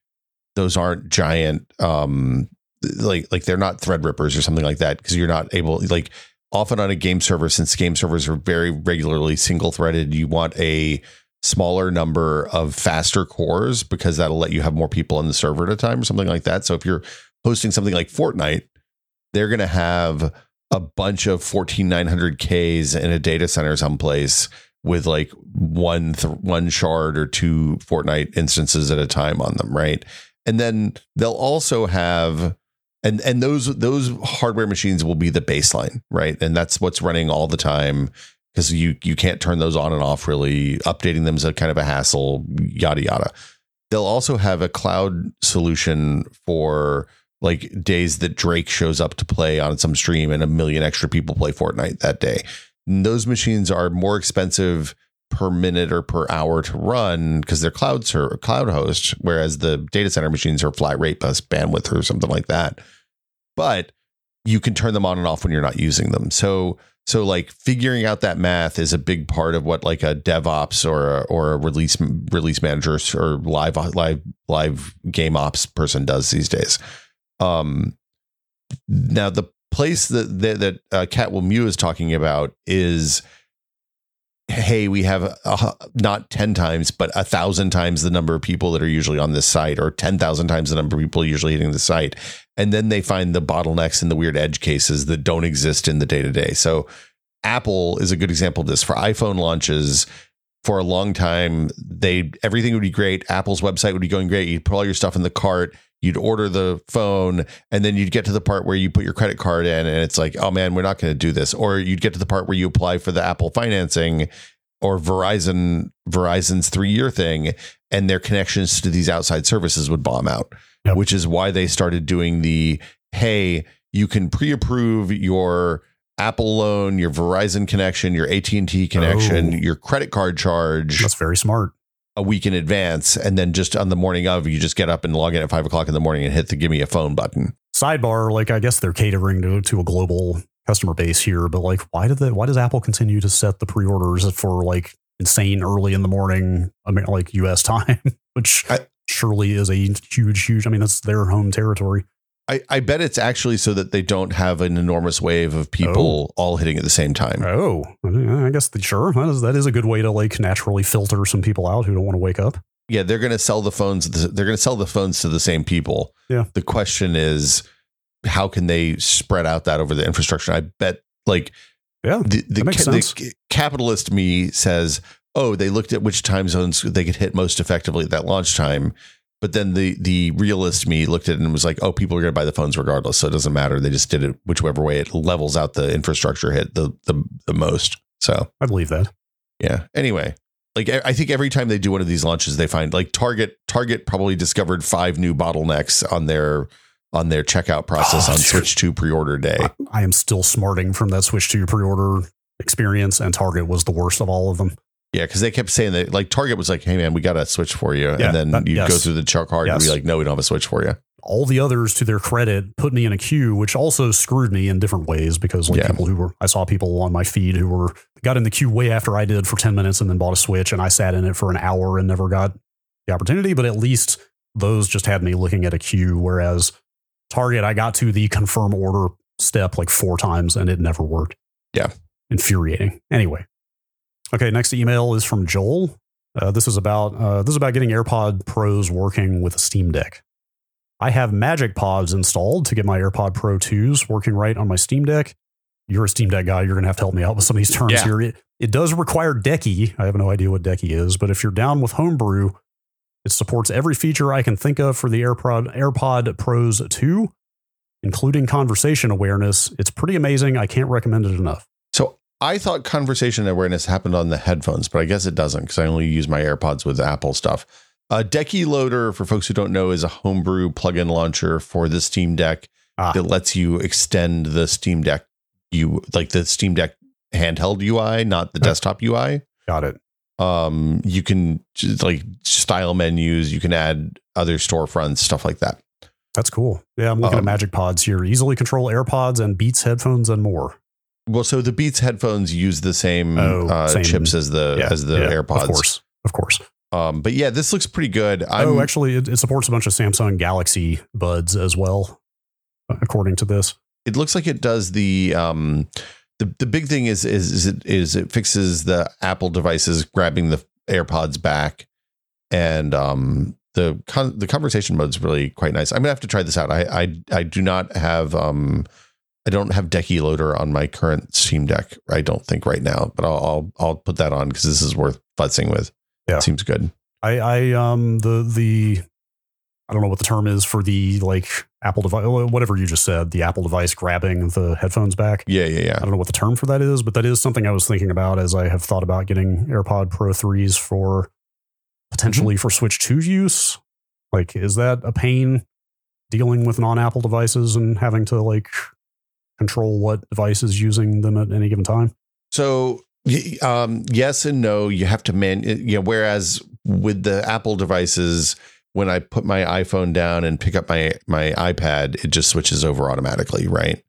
S2: giant, they're not Threadrippers or something like that. Cause you're not able, often on a game server, since game servers are very regularly single threaded, you want a smaller number of faster cores because that'll let you have more people on the server at a time or something like that. So if you're hosting something like Fortnite, they're going to have a bunch of 14900Ks in a data center someplace with one shard or 2 Fortnite instances at a time on them. Right. And then they'll also have, and those hardware machines will be the baseline. Right. And that's what's running all the time, because you can't turn those on and off really. Updating them is a kind of a hassle, yada, yada. They'll also have a cloud solution for days that Drake shows up to play on some stream and 1 million extra people play Fortnite that day. And those machines are more expensive per minute or per hour to run because they're cloud host, whereas the data center machines are flat rate plus bandwidth or something like that. But you can turn them on and off when you're not using them. So figuring out that math is a big part of what a DevOps or a release manager or live game ops person does these days. Now the place that Cat Will Mew is talking about is, hey, we have not 10 times, but 1,000 times the number of people that are usually on this site, or 10,000 times the number of people usually hitting the site. And then they find the bottlenecks and the weird edge cases that don't exist in the day-to-day. So Apple is a good example of this. For iPhone launches, for a long time, everything would be great. Apple's website would be going great. You'd put all your stuff in the cart, you'd order the phone, and then you'd get to the part where you put your credit card in and it's oh man, we're not going to do this. Or you'd get to the part where you apply for the Apple financing or Verizon's 3-year thing, and their connections to these outside services would bomb out. Yep. Which is why they started doing hey, you can pre-approve your Apple loan, your Verizon connection, your AT&T connection, your credit card charge.
S1: That's very smart.
S2: A week in advance, and then just on the morning of, you just get up and log in at 5 o'clock in the morning and hit the give me a phone button.
S1: Sidebar, I guess they're catering to a global customer base here, but why does Apple continue to set the pre-orders for insane early in the morning, US time, which surely is a huge, that's their home territory.
S2: I bet it's actually so that they don't have an enormous wave of people all hitting at the same time.
S1: Oh, I guess sure. That is a good way to like naturally filter some people out who don't want to wake up.
S2: Yeah, they're going to sell the phones. They're going to sell the phones to the same people.
S1: Yeah.
S2: The question is, how can they spread out that over the infrastructure? I bet like the capitalist me says, oh, they looked at which time zones they could hit most effectively at that launch time. But then the realist me looked at it and was like, oh, people are going to buy the phones regardless. So it doesn't matter. They just did it whichever way it levels out the infrastructure hit the most. So
S1: I believe that.
S2: Yeah. Anyway, like I think every time they do one of these launches, they find like Target probably discovered 5 new bottlenecks on their checkout process on Switch 2 pre-order day.
S1: I am still smarting from that Switch 2 pre-order experience, and Target was the worst of all of them.
S2: Yeah, because they kept saying that, like Target was like, hey, man, we got a Switch for you. Yeah, and then you go through the chart card and be like, no, we don't have a Switch for you.
S1: All the others, to their credit, put me in a queue, which also screwed me in different ways because I saw people on my feed who got in the queue way after I did for 10 minutes and then bought a Switch, and I sat in it for an hour and never got the opportunity. But at least those just had me looking at a queue. Whereas Target, I got to the confirm order step like 4 times and it never worked.
S2: Yeah.
S1: Infuriating. Anyway. Okay, next email is from Joel. This is about getting AirPod Pros working with a Steam Deck. I have Magic Pods installed to get my AirPod Pro 2s working right on my Steam Deck. You're a Steam Deck guy. You're going to have to help me out with some of these terms here. It does require Decky. I have no idea what Decky is, but if you're down with Homebrew, it supports every feature I can think of for the AirPod Pros 2, including conversation awareness. It's pretty amazing. I can't recommend it enough.
S2: So I thought conversation awareness happened on the headphones, but I guess it doesn't because I only use my AirPods with Apple stuff. Decky Loader, for folks who don't know, is a homebrew plugin launcher for the Steam Deck that lets you extend the Steam Deck, the Steam Deck handheld UI, not the desktop UI.
S1: Got it.
S2: You can like style menus, you can add other storefronts, stuff like that.
S1: That's cool. Yeah, I'm looking at Magic Pods here. Easily control AirPods and Beats headphones and more.
S2: Well, so the Beats headphones use the same chips as the AirPods.
S1: Of course.
S2: But yeah, this looks pretty good.
S1: Actually, it supports a bunch of Samsung Galaxy buds as well, according to this.
S2: It looks like it does the big thing is it fixes the Apple devices grabbing the AirPods back, and the conversation mode is really quite nice. I'm gonna have to try this out. I do not have I don't have Decky Loader on my current Steam Deck. I don't think right now, but I'll put that on because this is worth futzing with. Yeah, it seems good.
S1: I don't know what the term is for the like Apple device, whatever you just said, the Apple device grabbing the headphones back.
S2: Yeah.
S1: I don't know what the term for that is, but that is something I was thinking about as I have thought about getting AirPod Pro 3s for potentially for Switch 2 use. Like, is that a pain dealing with non-Apple devices and having to like control what device is using them at any given time?
S2: So yes and no. You have to whereas with the Apple devices, when I put my iPhone down and pick up my iPad, it just switches over automatically, right?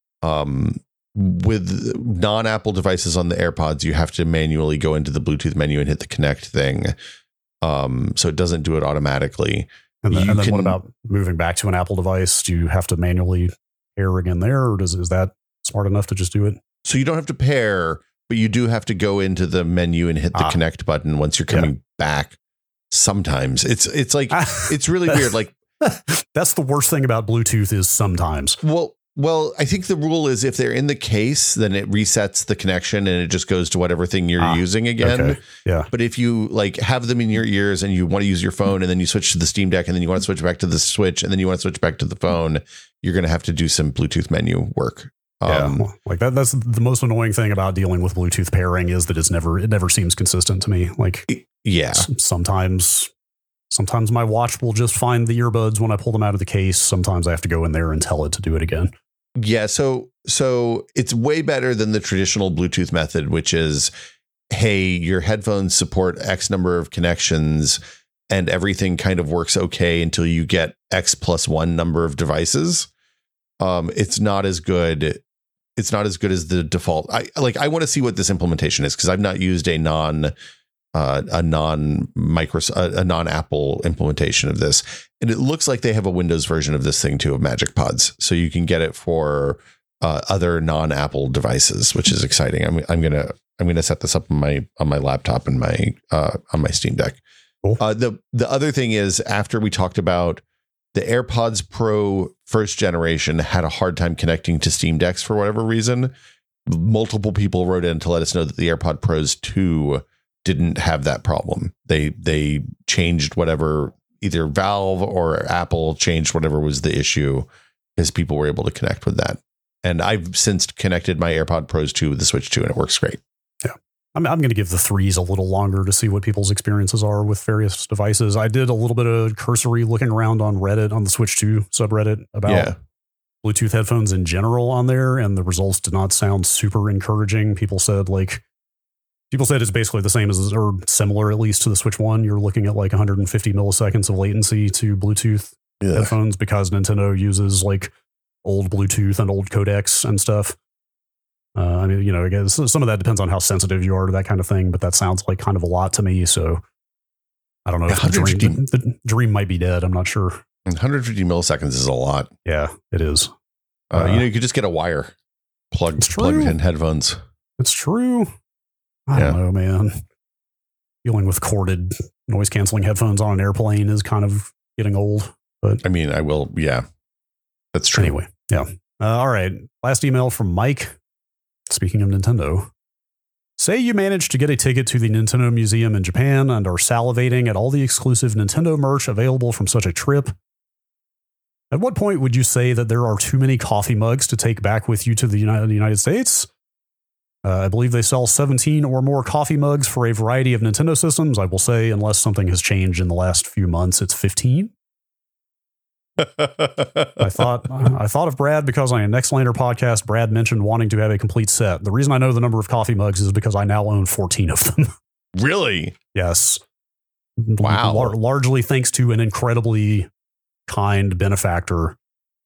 S2: With non-Apple devices on the AirPods, you have to manually go into the Bluetooth menu and hit the connect thing. So it doesn't do it automatically.
S1: And then what about moving back to an Apple device? Do you have to manually pair again there, or is that smart enough to just do it?
S2: So you don't have to pair, but you do have to go into the menu and hit the connect button once you're coming back. Sometimes it's like it's really weird. Like
S1: that's the worst thing about Bluetooth is sometimes.
S2: Well, I think the rule is if they're in the case, then it resets the connection and it just goes to whatever thing you're using again.
S1: Okay. Yeah.
S2: But if you like have them in your ears and you want to use your phone and then you switch to the Steam Deck and then you want to switch back to the Switch and then you want to switch back to the phone, you're going to have to do some Bluetooth menu work.
S1: Like that's the most annoying thing about dealing with Bluetooth pairing is that it never seems consistent to me. Like, sometimes my watch will just find the earbuds when I pull them out of the case. Sometimes I have to go in there and tell it to do it again.
S2: Yeah. So it's way better than the traditional Bluetooth method, which is, hey, your headphones support X number of connections and everything kind of works okay until you get X+1 number of devices. It's not as good. It's not as good as the default. I want to see what this implementation is because I've not used a a non-Apple implementation of this, and it looks like they have a Windows version of this thing too, of Magic Pods, so you can get it for other non-Apple devices, which is exciting. I'm gonna set this up on my laptop and on my Steam Deck.
S1: Cool.
S2: The other thing is, after we talked about the AirPods Pro first generation had a hard time connecting to Steam Decks for whatever reason, multiple people wrote in to let us know that the AirPod Pros 2 didn't have that problem. They changed whatever, either Valve or Apple changed whatever was the issue, because people were able to connect with that. And I've since connected my AirPod Pros 2 with the Switch 2, and it works great.
S1: Yeah. I'm going to give the 3s a little longer to see what people's experiences are with various devices. I did a little bit of cursory looking around on Reddit, on the Switch 2 subreddit, about Bluetooth headphones in general on there, and the results did not sound super encouraging. People said it's basically the same as, or similar at least, to the Switch 1. You're looking at like 150 milliseconds of latency to Bluetooth headphones, because Nintendo uses like old Bluetooth and old codecs and stuff. I mean, I guess some of that depends on how sensitive you are to that kind of thing, but that sounds like kind of a lot to me. So I don't know if the dream might be dead. I'm not sure.
S2: 150 milliseconds is a lot.
S1: Yeah, it is.
S2: You could just get a wire plugged in headphones.
S1: It's true. I don't know, man. Dealing with corded noise canceling headphones on an airplane is kind of getting old. But
S2: I mean, that's true.
S1: Anyway, yeah. All right. Last email from Mike. Speaking of Nintendo, say you managed to get a ticket to the Nintendo Museum in Japan and are salivating at all the exclusive Nintendo merch available from such a trip. At what point would you say that there are too many coffee mugs to take back with you to the United States? I believe they sell 17 or more coffee mugs for a variety of Nintendo systems. I will say, unless something has changed in the last few months, it's 15. I thought of Brad because on a Nextlander podcast, Brad mentioned wanting to have a complete set. The reason I know the number of coffee mugs is because I now own 14 of them.
S2: Really?
S1: Yes.
S2: Wow.
S1: Largely thanks to an incredibly kind benefactor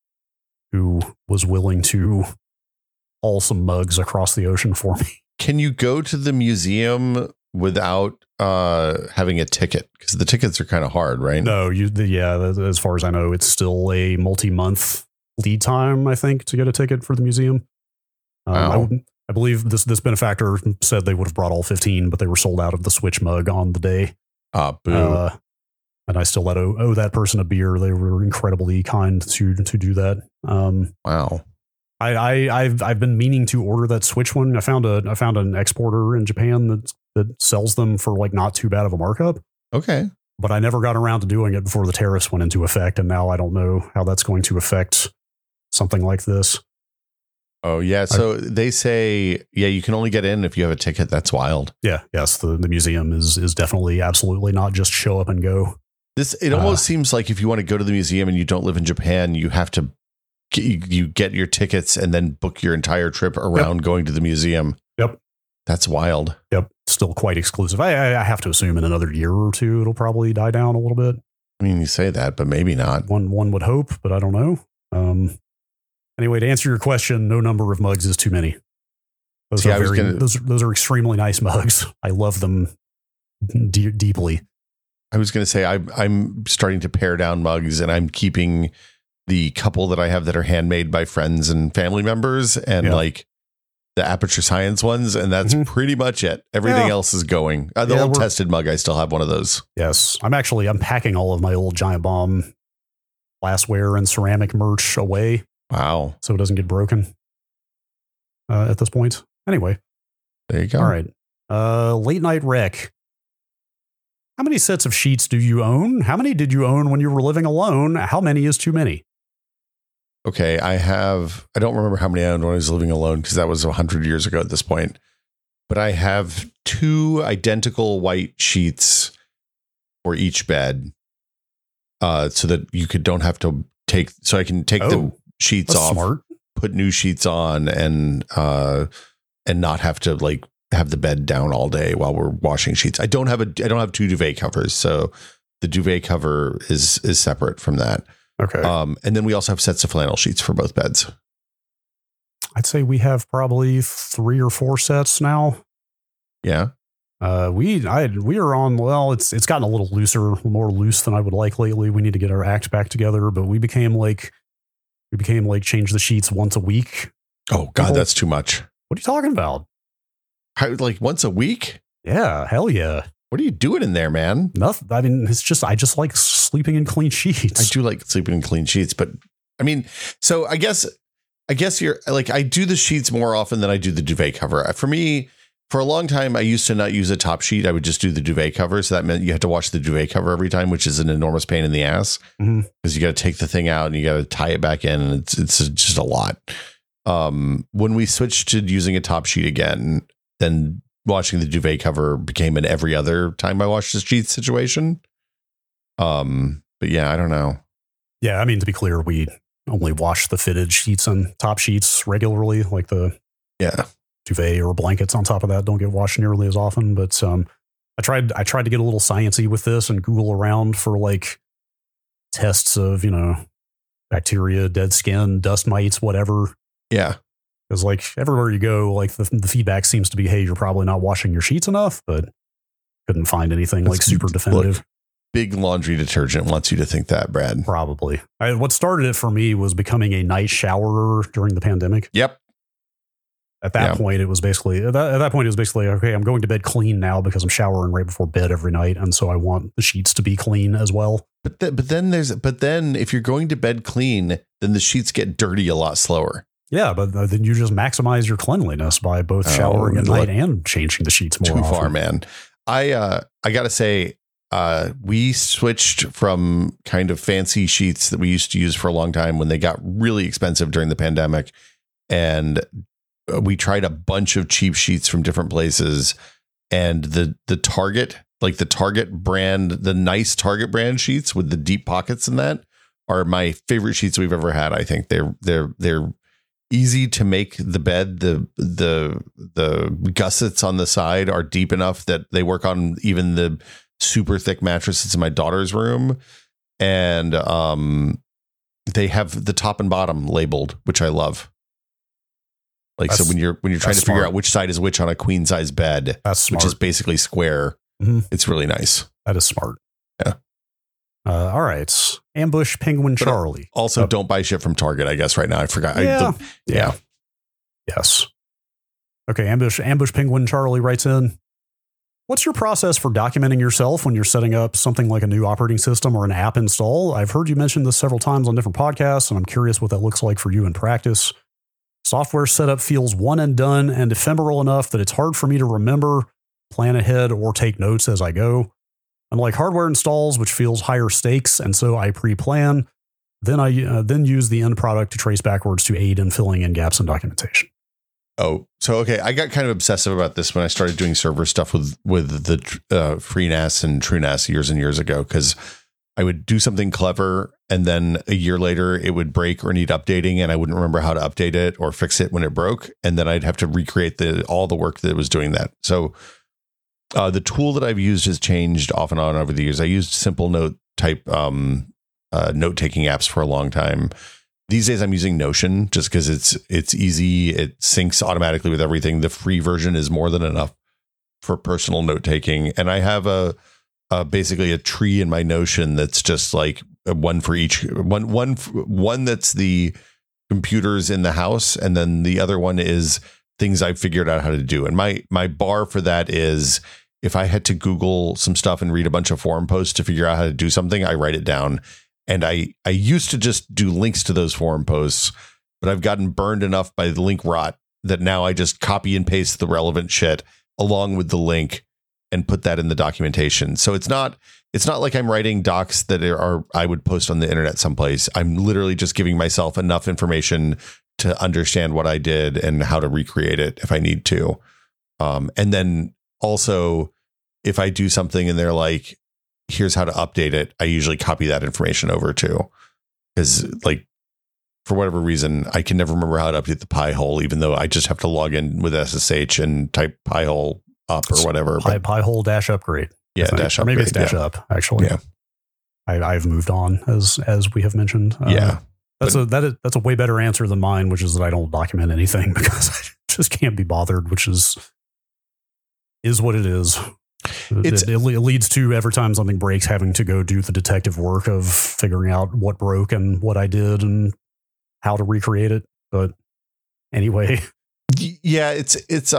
S1: who was willing to haul some mugs across the ocean for me.
S2: Can you go to the museum without having a ticket? Because the tickets are kind of hard, right?
S1: No, as far as I know, it's still a multi-month lead time, I think, to get a ticket for the museum.
S2: Wow.
S1: I believe this benefactor said they would have brought all 15, but they were sold out of the Switch mug on the day.
S2: Boo.
S1: And I still owe that person a beer. They were incredibly kind to do that.
S2: Wow.
S1: I've been meaning to order that Switch one. I found an exporter in Japan that sells them for like not too bad of a markup.
S2: Okay.
S1: But I never got around to doing it before the tariffs went into effect, and now I don't know how that's going to affect something like this.
S2: Oh yeah. So they say, you can only get in if you have a ticket. That's wild.
S1: Yeah. Yes. The museum is definitely absolutely not just show up and go.
S2: It almost seems like if you want to go to the museum and you don't live in Japan, you have to you get your tickets and then book your entire trip around going to the museum.
S1: Yep.
S2: That's wild.
S1: Yep. Still quite exclusive. I have to assume in another year or two, it'll probably die down a little bit.
S2: I mean, you say that, but maybe not.
S1: One would hope, but I don't know. Anyway, to answer your question, no number of mugs is too many. Those are extremely nice mugs. I love them deeply.
S2: I was going to say, I'm starting to pare down mugs, and I'm keeping the couple that I have that are handmade by friends and family members, and like the Aperture Science ones. And that's pretty much it. Everything else is going. The old tested mug, I still have one of those.
S1: Yes. I'm packing all of my old Giant Bomb glassware and ceramic merch away.
S2: Wow.
S1: So it doesn't get broken at this point. Anyway.
S2: There you go.
S1: All right. Late Night Rec. How many sets of sheets do you own? How many did you own when you were living alone? How many is too many?
S2: Okay, I don't remember how many I owned when I was living alone, because that was 100 years ago at this point. But I have 2 identical white sheets for each bed, so that don't have to so I can take the sheets off,
S1: smart.
S2: Put new sheets on, and not have to have the bed down all day while we're washing sheets. I don't have 2 duvet covers, so the duvet cover is separate from that.
S1: Okay.
S2: And then we also have sets of flannel sheets for both beds.
S1: I'd say we have probably 3 or 4 sets now.
S2: Yeah.
S1: We are on. Well, it's gotten a little looser, more loose than I would like lately. We need to get our act back together. But we became like change the sheets once a week.
S2: Oh God, that's too much.
S1: What are you talking about?
S2: Like once a week?
S1: Yeah, hell yeah.
S2: What are you doing in there, man?
S1: Nothing. I mean, I just like sleeping in clean sheets.
S2: I do like sleeping in clean sheets, but I mean, so I guess you're like, I do the sheets more often than I do the duvet cover. For me, for a long time, I used to not use a top sheet. I would just do the duvet cover. So that meant you had to wash the duvet cover every time, which is an enormous pain in the ass because you got to take the thing out and you got to tie it back in. And it's just a lot. When we switched to using a top sheet again, then washing the duvet cover became an every other time I washed the sheet situation. But yeah, I don't know.
S1: Yeah. I mean, to be clear, we only wash the fitted sheets and top sheets regularly, like the duvet or blankets on top of that don't get washed nearly as often. But I tried to get a little sciencey with this and Google around for like tests of, bacteria, dead skin, dust mites, whatever.
S2: Yeah.
S1: Because like everywhere you go, like the feedback seems to be, hey, you're probably not washing your sheets enough, but couldn't find anything like super definitive.
S2: Look, big laundry detergent wants you to think that, Brad.
S1: Probably. What started it for me was becoming a night showerer during the pandemic.
S2: Yep.
S1: At that point, it was basically okay, I'm going to bed clean now because I'm showering right before bed every night, and so I want the sheets to be clean as well.
S2: But then if you're going to bed clean, then the sheets get dirty a lot slower.
S1: Yeah, but then you just maximize your cleanliness by both showering at night and changing the sheets more often.
S2: Too far, man. I gotta say, we switched from kind of fancy sheets that we used to use for a long time when they got really expensive during the pandemic, and we tried a bunch of cheap sheets from different places, and the Target brand, the nice Target brand sheets with the deep pockets in that are my favorite sheets we've ever had. I think they're easy to make the bed. The gussets on the side are deep enough that they work on even the super thick mattresses in my daughter's room. And they have the top and bottom labeled, which I love. Like, so when you're trying to figure out which side is which on a queen size bed, which is basically square, it's really nice.
S1: That is smart.
S2: Yeah.
S1: All right. Ambush Penguin Charlie.
S2: Also, don't buy shit from Target, I guess, right now. I forgot.
S1: Yeah. Yes. Okay. Ambush Penguin Charlie writes in, what's your process for documenting yourself when you're setting up something like a new operating system or an app install? I've heard you mention this several times on different podcasts, and I'm curious what that looks like for you in practice. Software setup feels one and done and ephemeral enough that it's hard for me to remember, plan ahead, or take notes as I go. Unlike hardware installs, which feels higher stakes, and so I pre-plan, then I use the end product to trace backwards to aid in filling in gaps in documentation.
S2: Oh, so okay. I got kind of obsessive about this when I started doing server stuff with the FreeNAS and TrueNAS years and years ago, because I would do something clever and then a year later it would break or need updating, and I wouldn't remember how to update it or fix it when it broke, and then I'd have to recreate all the work that was doing that. So the tool that I've used has changed off and on over the years. I used simple note type note-taking apps for a long time. These days I'm using Notion just because it's easy. It syncs automatically with everything. The free version is more than enough for personal note-taking. And I have basically a tree in my Notion that's just like one for each one that's the computers in the house, and then the other one is things I've figured out how to do. And my bar for that is, if I had to Google some stuff and read a bunch of forum posts to figure out how to do something, I write it down. And I used to just do links to those forum posts, but I've gotten burned enough by the link rot that now I just copy and paste the relevant shit along with the link and put that in the documentation. So it's not like I'm writing docs that I would post on the internet someplace. I'm literally just giving myself enough information to understand what I did and how to recreate it if I need to. And then also, if I do something and they're like, here's how to update it, I usually copy that information over too. Because like, for whatever reason, I can never remember how to update the Pi-hole, even though I just have to log in with SSH and type Pi-hole up or whatever.
S1: Pi-hole -upgrade.
S2: Yeah, dash upgrade.
S1: Maybe it's dash up, actually.
S2: Yeah.
S1: I've moved on, as we have mentioned. That's a way better answer than mine, which is that I don't document anything because I just can't be bothered, which is is what it is. It leads to every time something breaks, having to go do the detective work of figuring out what broke and what I did and how to recreate it. But anyway,
S2: yeah, it's
S1: there's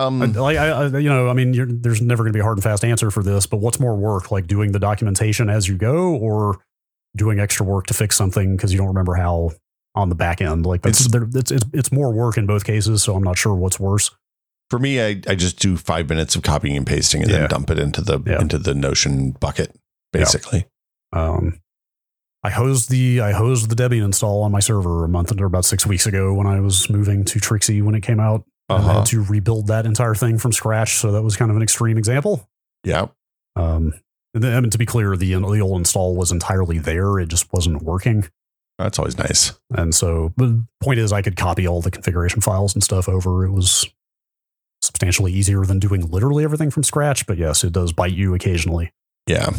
S1: never going to be a hard and fast answer for this. But what's more work, like doing the documentation as you go, or doing extra work to fix something because you don't remember how on the back end? Like it's more work in both cases. So I'm not sure what's worse.
S2: For me, I just do 5 minutes of copying and pasting and then dump it into the Notion bucket, basically.
S1: I hosed the Debian install on my server about 6 weeks ago when I was moving to Trixie when it came out. I had to rebuild that entire thing from scratch, so that was kind of an extreme example.
S2: Yeah.
S1: And then, to be clear, the old install was entirely there; it just wasn't working.
S2: That's always nice.
S1: And so, the point is, I could copy all the configuration files and stuff over. It was substantially easier than doing literally everything from scratch, but yes, it does bite you occasionally.
S2: Yeah.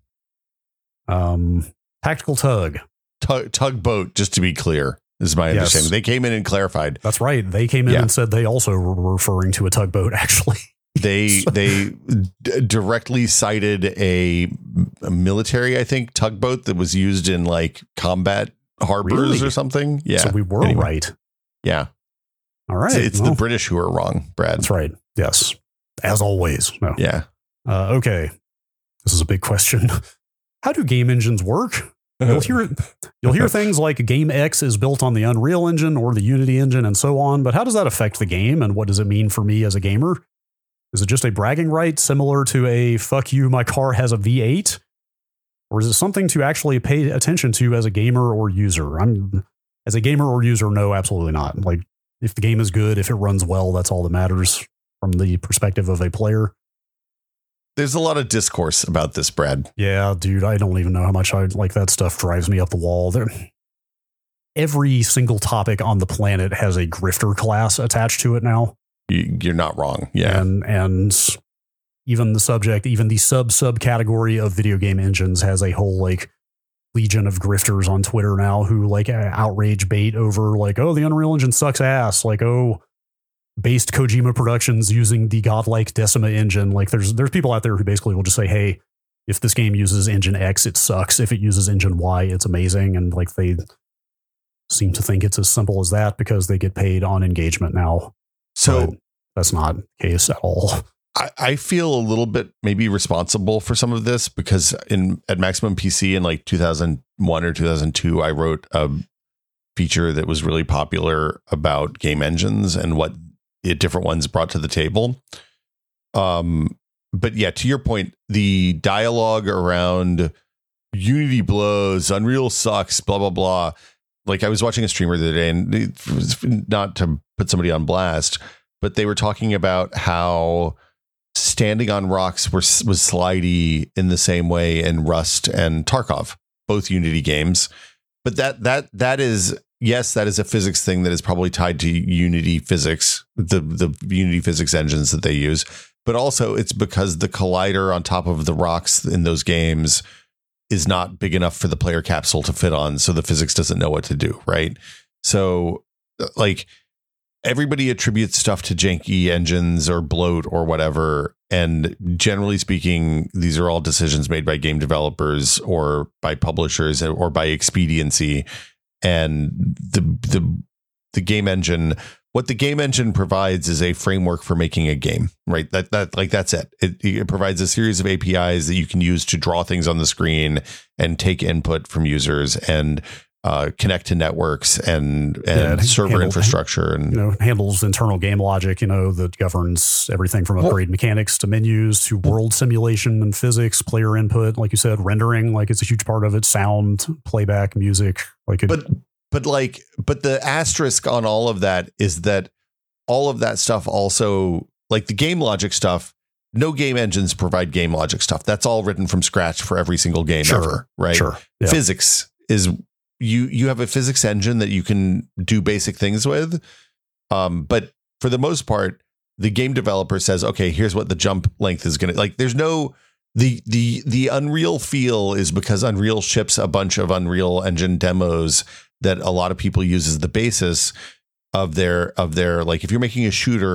S1: Tactical
S2: Tugboat, just to be clear, is my understanding. They came in and clarified.
S1: That's right. They came in and said they also were referring to a tugboat, actually.
S2: They directly cited a military, I think, tugboat that was used in like combat harbors or something. Yeah.
S1: So we were right.
S2: Yeah.
S1: All right.
S2: It's the British who are wrong, Brad.
S1: That's right. Yes. As always. No.
S2: Yeah.
S1: Okay. This is a big question. How do game engines work? You'll hear things like Game X is built on the Unreal Engine or the Unity engine and so on, but how does that affect the game and what does it mean for me as a gamer? Is it just a bragging right similar to a fuck you, my car has a V8? Or is it something to actually pay attention to as a gamer or user? As a gamer or user, no, absolutely not. Like, if the game is good, if it runs well, that's all that matters from the perspective of a player.
S2: There's a lot of discourse about this, Brad.
S1: Yeah, dude, I don't even know how much that stuff drives me up the wall. Every single topic on the planet has a grifter class attached to it now.
S2: You're not wrong. Yeah.
S1: And even the subcategory of video game engines has a whole like legion of grifters on Twitter now who like outrage bait over like, oh, the Unreal Engine sucks ass. Like, oh, based Kojima Productions using the godlike Decima engine. Like there's people out there who basically will just say, hey, if this game uses engine X, it sucks. If it uses engine Y, it's amazing. And like they seem to think it's as simple as that because they get paid on engagement now.
S2: So
S1: but that's not the case at all.
S2: I feel a little bit maybe responsible for some of this because at Maximum PC in like 2001 or 2002, I wrote a feature that was really popular about game engines and what different ones brought to the table. But yeah, to your point, the dialogue around Unity blows, Unreal sucks, blah, blah, blah. Like I was watching a streamer the other day, and it was not to put somebody on blast, but they were talking about how Standing on Rocks was slidey in the same way in Rust and Tarkov, both Unity games. But that is, yes, that is a physics thing that is probably tied to Unity physics, the Unity physics engines that they use. But also it's because the collider on top of the rocks in those games is not big enough for the player capsule to fit on. So the physics doesn't know what to do. Right. So like everybody attributes stuff to janky engines or bloat or whatever. And generally speaking, these are all decisions made by game developers or by publishers or by expediency. And the game engine, what the game engine provides is a framework for making a game, right? That's it. It provides a series of APIs that you can use to draw things on the screen and take input from users and connect to networks and server infrastructure, and
S1: handles internal game logic, that governs everything from upgrade mechanics to menus to world simulation and physics, player input, like you said, rendering, like it's a huge part of it, sound, playback, music, like it.
S2: But the asterisk on all of that is that all of that stuff also, like the game logic stuff, no game engines provide game logic stuff. That's all written from scratch for every single game ever, right?
S1: Sure. Yeah.
S2: Physics is you have a physics engine that you can do basic things with. But for the most part, the game developer says, okay, here's what the jump length is going to like. There's no, the Unreal feel is because Unreal ships a bunch of Unreal Engine demos that a lot of people use as the basis of their, like if you're making a shooter,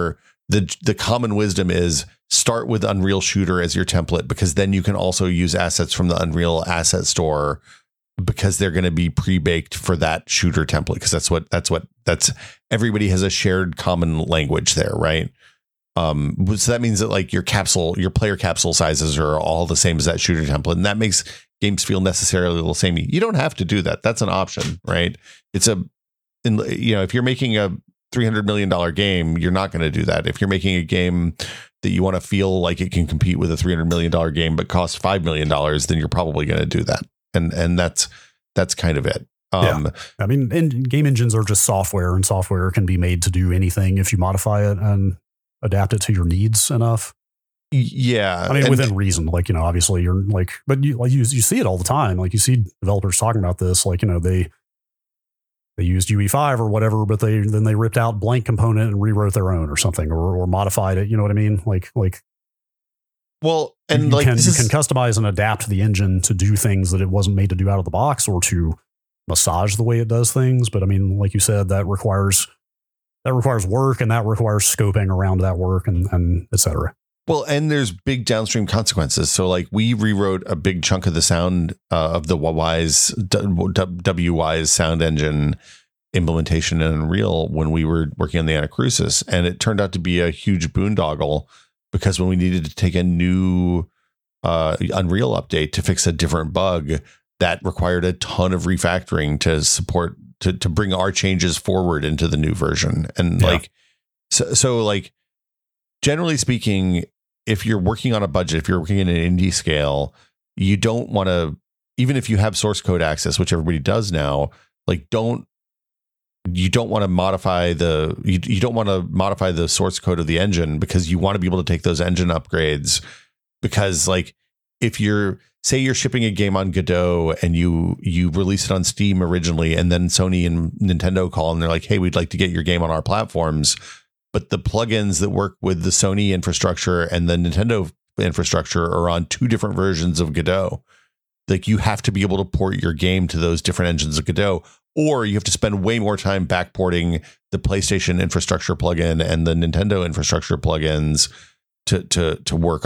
S2: the common wisdom is start with Unreal Shooter as your template, because then you can also use assets from the Unreal Asset Store, because they're going to be pre-baked for that shooter template. Because that's everybody has a shared common language there, right? So that means that like your player capsule sizes are all the same as that shooter template, and that makes games feel necessarily the same. You don't have to do that. That's an option, right? If you're making a $300 million game, you're not going to do that. If you're making a game that you want to feel like it can compete with a $300 million game but costs $5 million, then you're probably going to do that. And that's kind of it.
S1: I mean, game engines are just software, and software can be made to do anything if you modify it and adapt it to your needs enough.
S2: Yeah.
S1: I mean, within reason, like, obviously you're like, but you see it all the time. Like you see developers talking about this, like, they used UE5 or whatever, but they ripped out blank component and rewrote their own or something, or modified it. You know what I mean? Like,
S2: well, and
S1: you can customize and adapt the engine to do things that it wasn't made to do out of the box, or to massage the way it does things. But I mean, like you said, that requires work, and that requires scoping around that work, and et cetera.
S2: Well, and there's big downstream consequences. So like we rewrote a big chunk of the sound of the WWise sound engine implementation in Unreal when we were working on the Anacrusis. And it turned out to be a huge boondoggle, because when we needed to take a new Unreal update to fix a different bug, that required a ton of refactoring to support, to bring our changes forward into the new version. And so like, generally speaking, if you're working on a budget, if you're working in an indie scale, you don't want to, even if you have source code access, which everybody does now, like you don't want to modify the source code of the engine, because you want to be able to take those engine upgrades. Because like if you're shipping a game on Godot and you release it on Steam originally, and then Sony and Nintendo call and they're like, hey, we'd like to get your game on our platforms, but the plugins that work with the Sony infrastructure and the Nintendo infrastructure are on two different versions of Godot. Like you have to be able to port your game to those different engines of Godot, or you have to spend way more time backporting the PlayStation infrastructure plugin and the Nintendo infrastructure plugins to work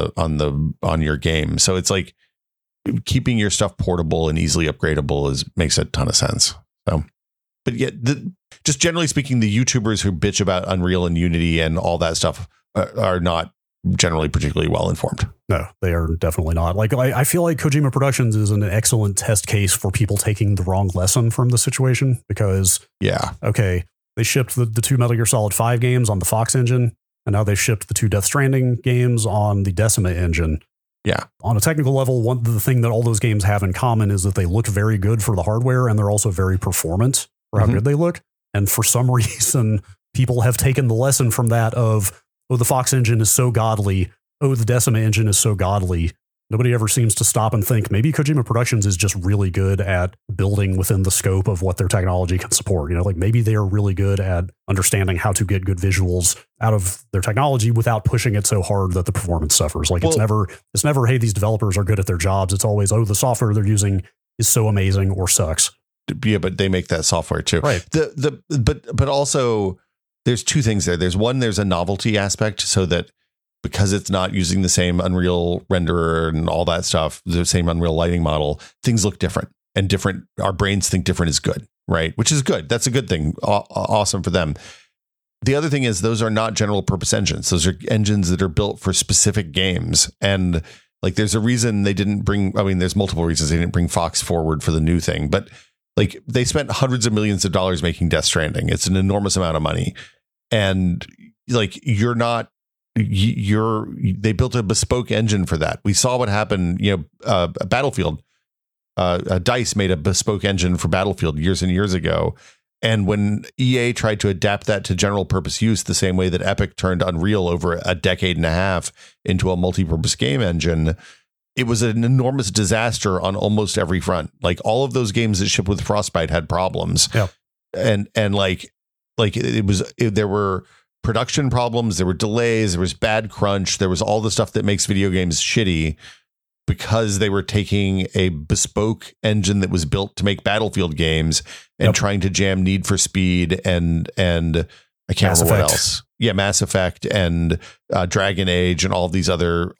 S2: on your game. So it's like keeping your stuff portable and easily upgradable makes a ton of sense. So, but yet, just generally speaking, the YouTubers who bitch about Unreal and Unity and all that stuff are not generally particularly well informed.
S1: No, they are definitely not. Like I feel like Kojima Productions is an excellent test case for people taking the wrong lesson from the situation, because okay, they shipped the two Metal Gear Solid 5 games on the Fox engine, and now they shipped the two Death Stranding games on the Decima engine.
S2: Yeah.
S1: On a technical level, the thing that all those games have in common is that they look very good for the hardware, and they're also very performant for how good they look. And for some reason, people have taken the lesson from that of, oh, the Fox engine is so godly. Oh, the Decima engine is so godly. Nobody ever seems to stop and think maybe Kojima Productions is just really good at building within the scope of what their technology can support. Like maybe they are really good at understanding how to get good visuals out of their technology without pushing it so hard that the performance suffers. Like it's never, hey, these developers are good at their jobs. It's always, oh, the software they're using is so amazing or sucks.
S2: Yeah, but they make that software too.
S1: Right.
S2: But also there's two things there. There's a novelty aspect, so that because it's not using the same Unreal renderer and all that stuff, the same Unreal lighting model, things look different, and different. Our brains think different is good, right? Which is good. That's a good thing. Awesome for them. The other thing is those are not general purpose engines. Those are engines that are built for specific games. And like, there's a reason they didn't bring, I mean, there's multiple reasons they didn't bring Fox forward for the new thing, but like they spent hundreds of millions of dollars making Death Stranding. It's an enormous amount of money. And like, they built a bespoke engine for that. We saw what happened, Battlefield, DICE made a bespoke engine for Battlefield years and years ago. And when EA tried to adapt that to general purpose use, the same way that Epic turned Unreal over a decade and a half into a multi-purpose game engine, it was an enormous disaster on almost every front. Like all of those games that shipped with Frostbite had problems.
S1: Yeah.
S2: And there were production problems, there were delays, there was bad crunch, there was all the stuff that makes video games shitty, because they were taking a bespoke engine that was built to make Battlefield games and trying to jam Need for Speed and I can't remember what else. Mass Effect and Dragon Age and all these other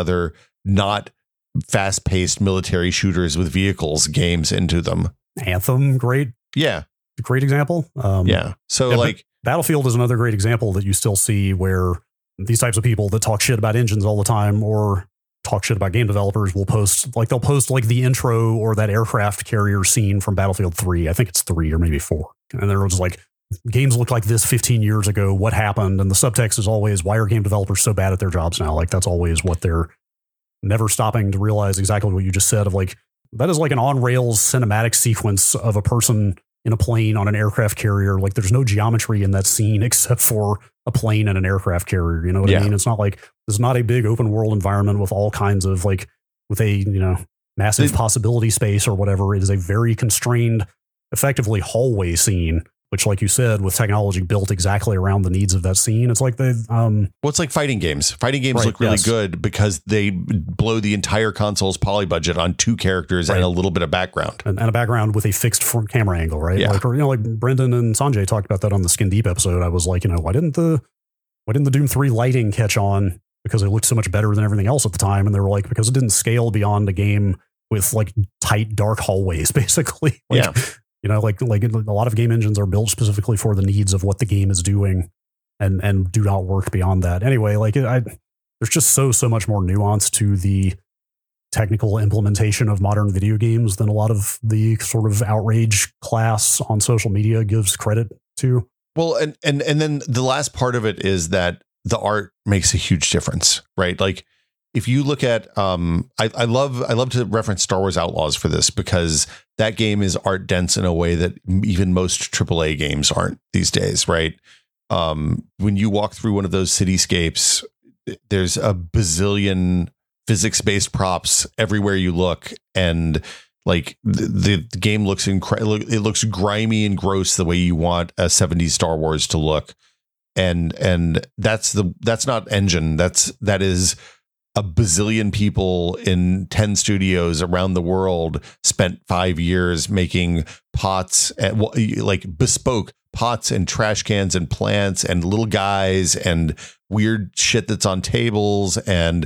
S2: not fast-paced military shooters with vehicles games into them.
S1: Anthem, great example.
S2: So like
S1: Battlefield is another great example that you still see where these types of people that talk shit about engines all the time or talk shit about game developers will post the intro or that aircraft carrier scene from Battlefield 3. I think it's 3 or maybe 4. And they're just like, games look like this 15 years ago. What happened? And the subtext is always, why are game developers so bad at their jobs now? Like, that's always what they're never stopping to realize exactly what you just said of like, that is like an on rails cinematic sequence of a person in a plane on an aircraft carrier. Like there's no geometry in that scene except for a plane and an aircraft carrier. You know what I mean? It's not like, it's not a big open world environment with all kinds of like, with a, massive possibility space or whatever. It is a very constrained, effectively hallway scene, which, like you said, with technology built exactly around the needs of that scene, it's like
S2: it's like fighting games. Fighting games look really good because they blow the entire console's poly budget on 2 characters and a little bit of background,
S1: and a background with a fixed camera angle, right?
S2: Yeah.
S1: Like Brendan and Sanjay talked about that on the Skin Deep episode. I was like, why didn't the Doom 3 lighting catch on? Because it looked so much better than everything else at the time, and they were like, because it didn't scale beyond a game with like tight dark hallways, basically. Like a lot of game engines are built specifically for the needs of what the game is doing and do not work beyond that. Anyway, there's just so much more nuance to the technical implementation of modern video games than a lot of the sort of outrage class on social media gives credit to.
S2: Well, and then the last part of it is that the art makes a huge difference, right? Like, if you look at, I love to reference Star Wars Outlaws for this because that game is art dense in a way that even most AAA games aren't these days, right? When you walk through one of those cityscapes, there's a bazillion physics-based props everywhere you look, and like the game looks incredible. It looks grimy and gross the way you want a 70s Star Wars to look, and that's not engine. That is a bazillion people in 10 studios around the world spent 5 years making pots, like bespoke pots and trash cans and plants and little guys and weird shit that's on tables and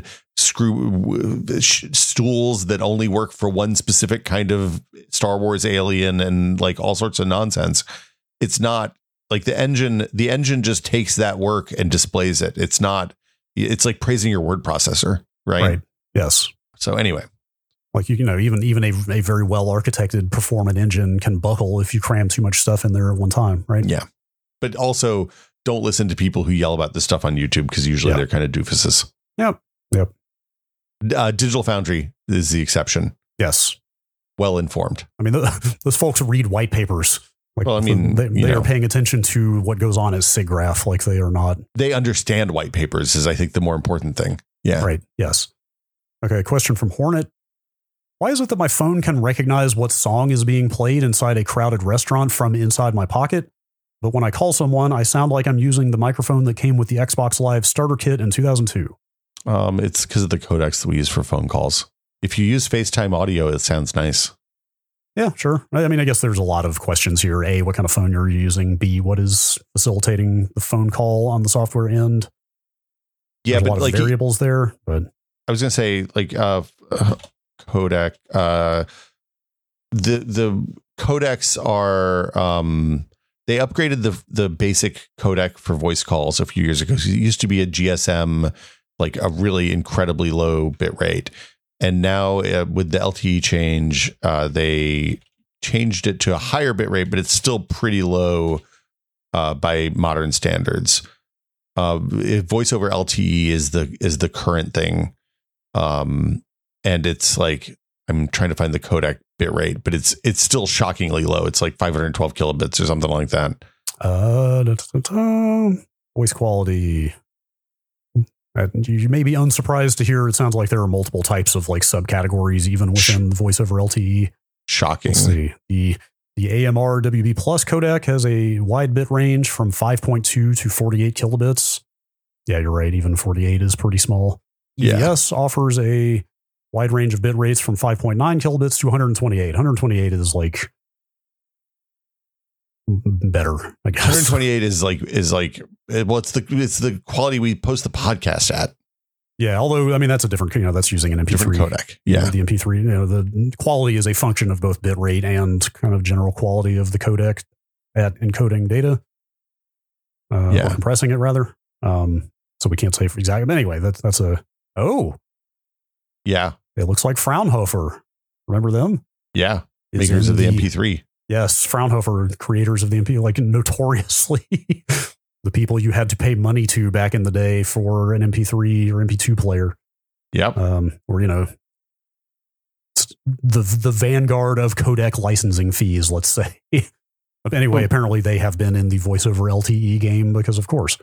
S2: stools that only work for one specific kind of Star Wars alien and like all sorts of nonsense. It's not like the engine just takes that work and displays it. It's like praising your word processor, right?
S1: Yes.
S2: So anyway,
S1: like, even a very well architected performant engine can buckle if you cram too much stuff in there at one time, right?
S2: Yeah. But also don't listen to people who yell about this stuff on YouTube because usually they're kind of doofuses.
S1: Yep.
S2: Digital Foundry is the exception.
S1: Yes.
S2: Well informed.
S1: I mean, those folks read white papers. Like,
S2: well, I mean,
S1: they are paying attention to what goes on at SIGGRAPH. Like, they are not.
S2: They understand white papers is, I think, the more important thing. Yeah.
S1: Right. Yes. Okay. Question from Hornet. Why is it that my phone can recognize what song is being played inside a crowded restaurant from inside my pocket? But when I call someone, I sound like I'm using the microphone that came with the Xbox Live starter kit in 2002.
S2: It's because of the codecs that we use for phone calls. If you use FaceTime audio, it sounds nice.
S1: Yeah, sure. I mean, I guess there's a lot of questions here. A, what kind of phone you're using? B, what is facilitating the phone call on the software end?
S2: Yeah,
S1: there's a lot of variables there. But
S2: I was going to say, like, codec. The codecs are they upgraded the basic codec for voice calls a few years ago. So it used to be a GSM, like a really incredibly low bit rate. And now with the LTE change, they changed it to a higher bit rate, but it's still pretty low by modern standards. Voice over LTE is the current thing. And it's like, I'm trying to find the codec bit rate, but it's still shockingly low. It's like 512 kilobits or something like that.
S1: Voice quality. You may be unsurprised to hear it sounds like there are multiple types of like subcategories even within the voice over LTE.
S2: Shocking.
S1: Let's see. The AMR WB Plus codec has a wide bit range from 5.2 to 48 kilobits. Yeah, you're right. Even 48 is pretty small. EVS offers a wide range of bit rates from 5.9 kilobits to 128. 128 is like better, I guess.
S2: 128 is like well, it's the quality we post the podcast at.
S1: Yeah, although I mean that's a different, that's using an MP3
S2: different codec. Yeah,
S1: the MP3. The quality is a function of both bit rate and kind of general quality of the codec at encoding data. Or compressing it rather. So we can't say for exactly. But anyway, that's a
S2: yeah.
S1: It looks like Fraunhofer. Remember them?
S2: Yeah, makers of the MP3.
S1: Yes, Fraunhofer, creators of the MP, like notoriously. The people you had to pay money to back in the day for an MP3 or MP2 player.
S2: Yep.
S1: Or, the vanguard of codec licensing fees, let's say. But anyway, apparently they have been in the voice over LTE game because, of course.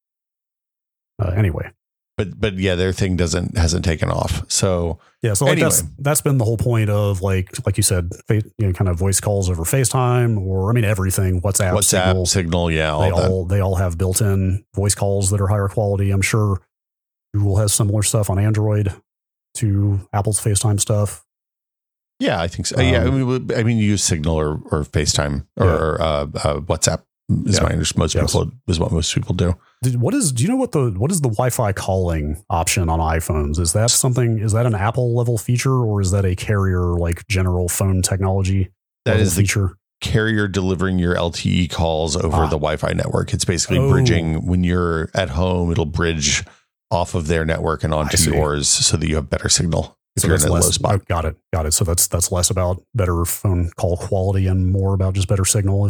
S1: Anyway.
S2: But yeah, their thing hasn't taken off. So
S1: yeah, so like anyway. that's been the whole point of like you said, kind of voice calls over FaceTime, or I mean everything, WhatsApp, Signal,
S2: yeah,
S1: they all have built-in voice calls that are higher quality. I'm sure Google has similar stuff on Android to Apple's FaceTime stuff.
S2: Yeah, I think so. Yeah, I mean, you use Signal or FaceTime or WhatsApp. Is my understanding. Is what most people do.
S1: Do you know what is the Wi-Fi calling option on iPhones? Is that an Apple level feature, or is that a carrier like general phone technology?
S2: That is the
S1: feature.
S2: Carrier delivering your LTE calls over the Wi-Fi network. It's basically bridging. When you're at home, it'll bridge off of their network and onto yours so that you have better signal. If you're in a low spot.
S1: Got it. So that's less about better phone call quality and more about just better signal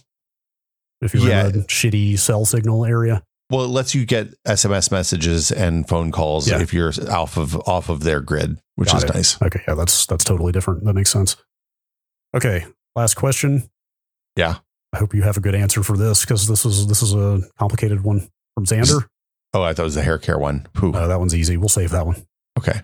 S1: if you're in a shitty cell signal area.
S2: Well, it lets you get SMS messages and phone calls if you're off of their grid, which is nice.
S1: Okay, yeah, that's totally different. That makes sense. Okay, last question.
S2: Yeah,
S1: I hope you have a good answer for this because this is a complicated one from Xander.
S2: Oh, I thought it was the hair care one.
S1: That one's easy. We'll save that one.
S2: Okay.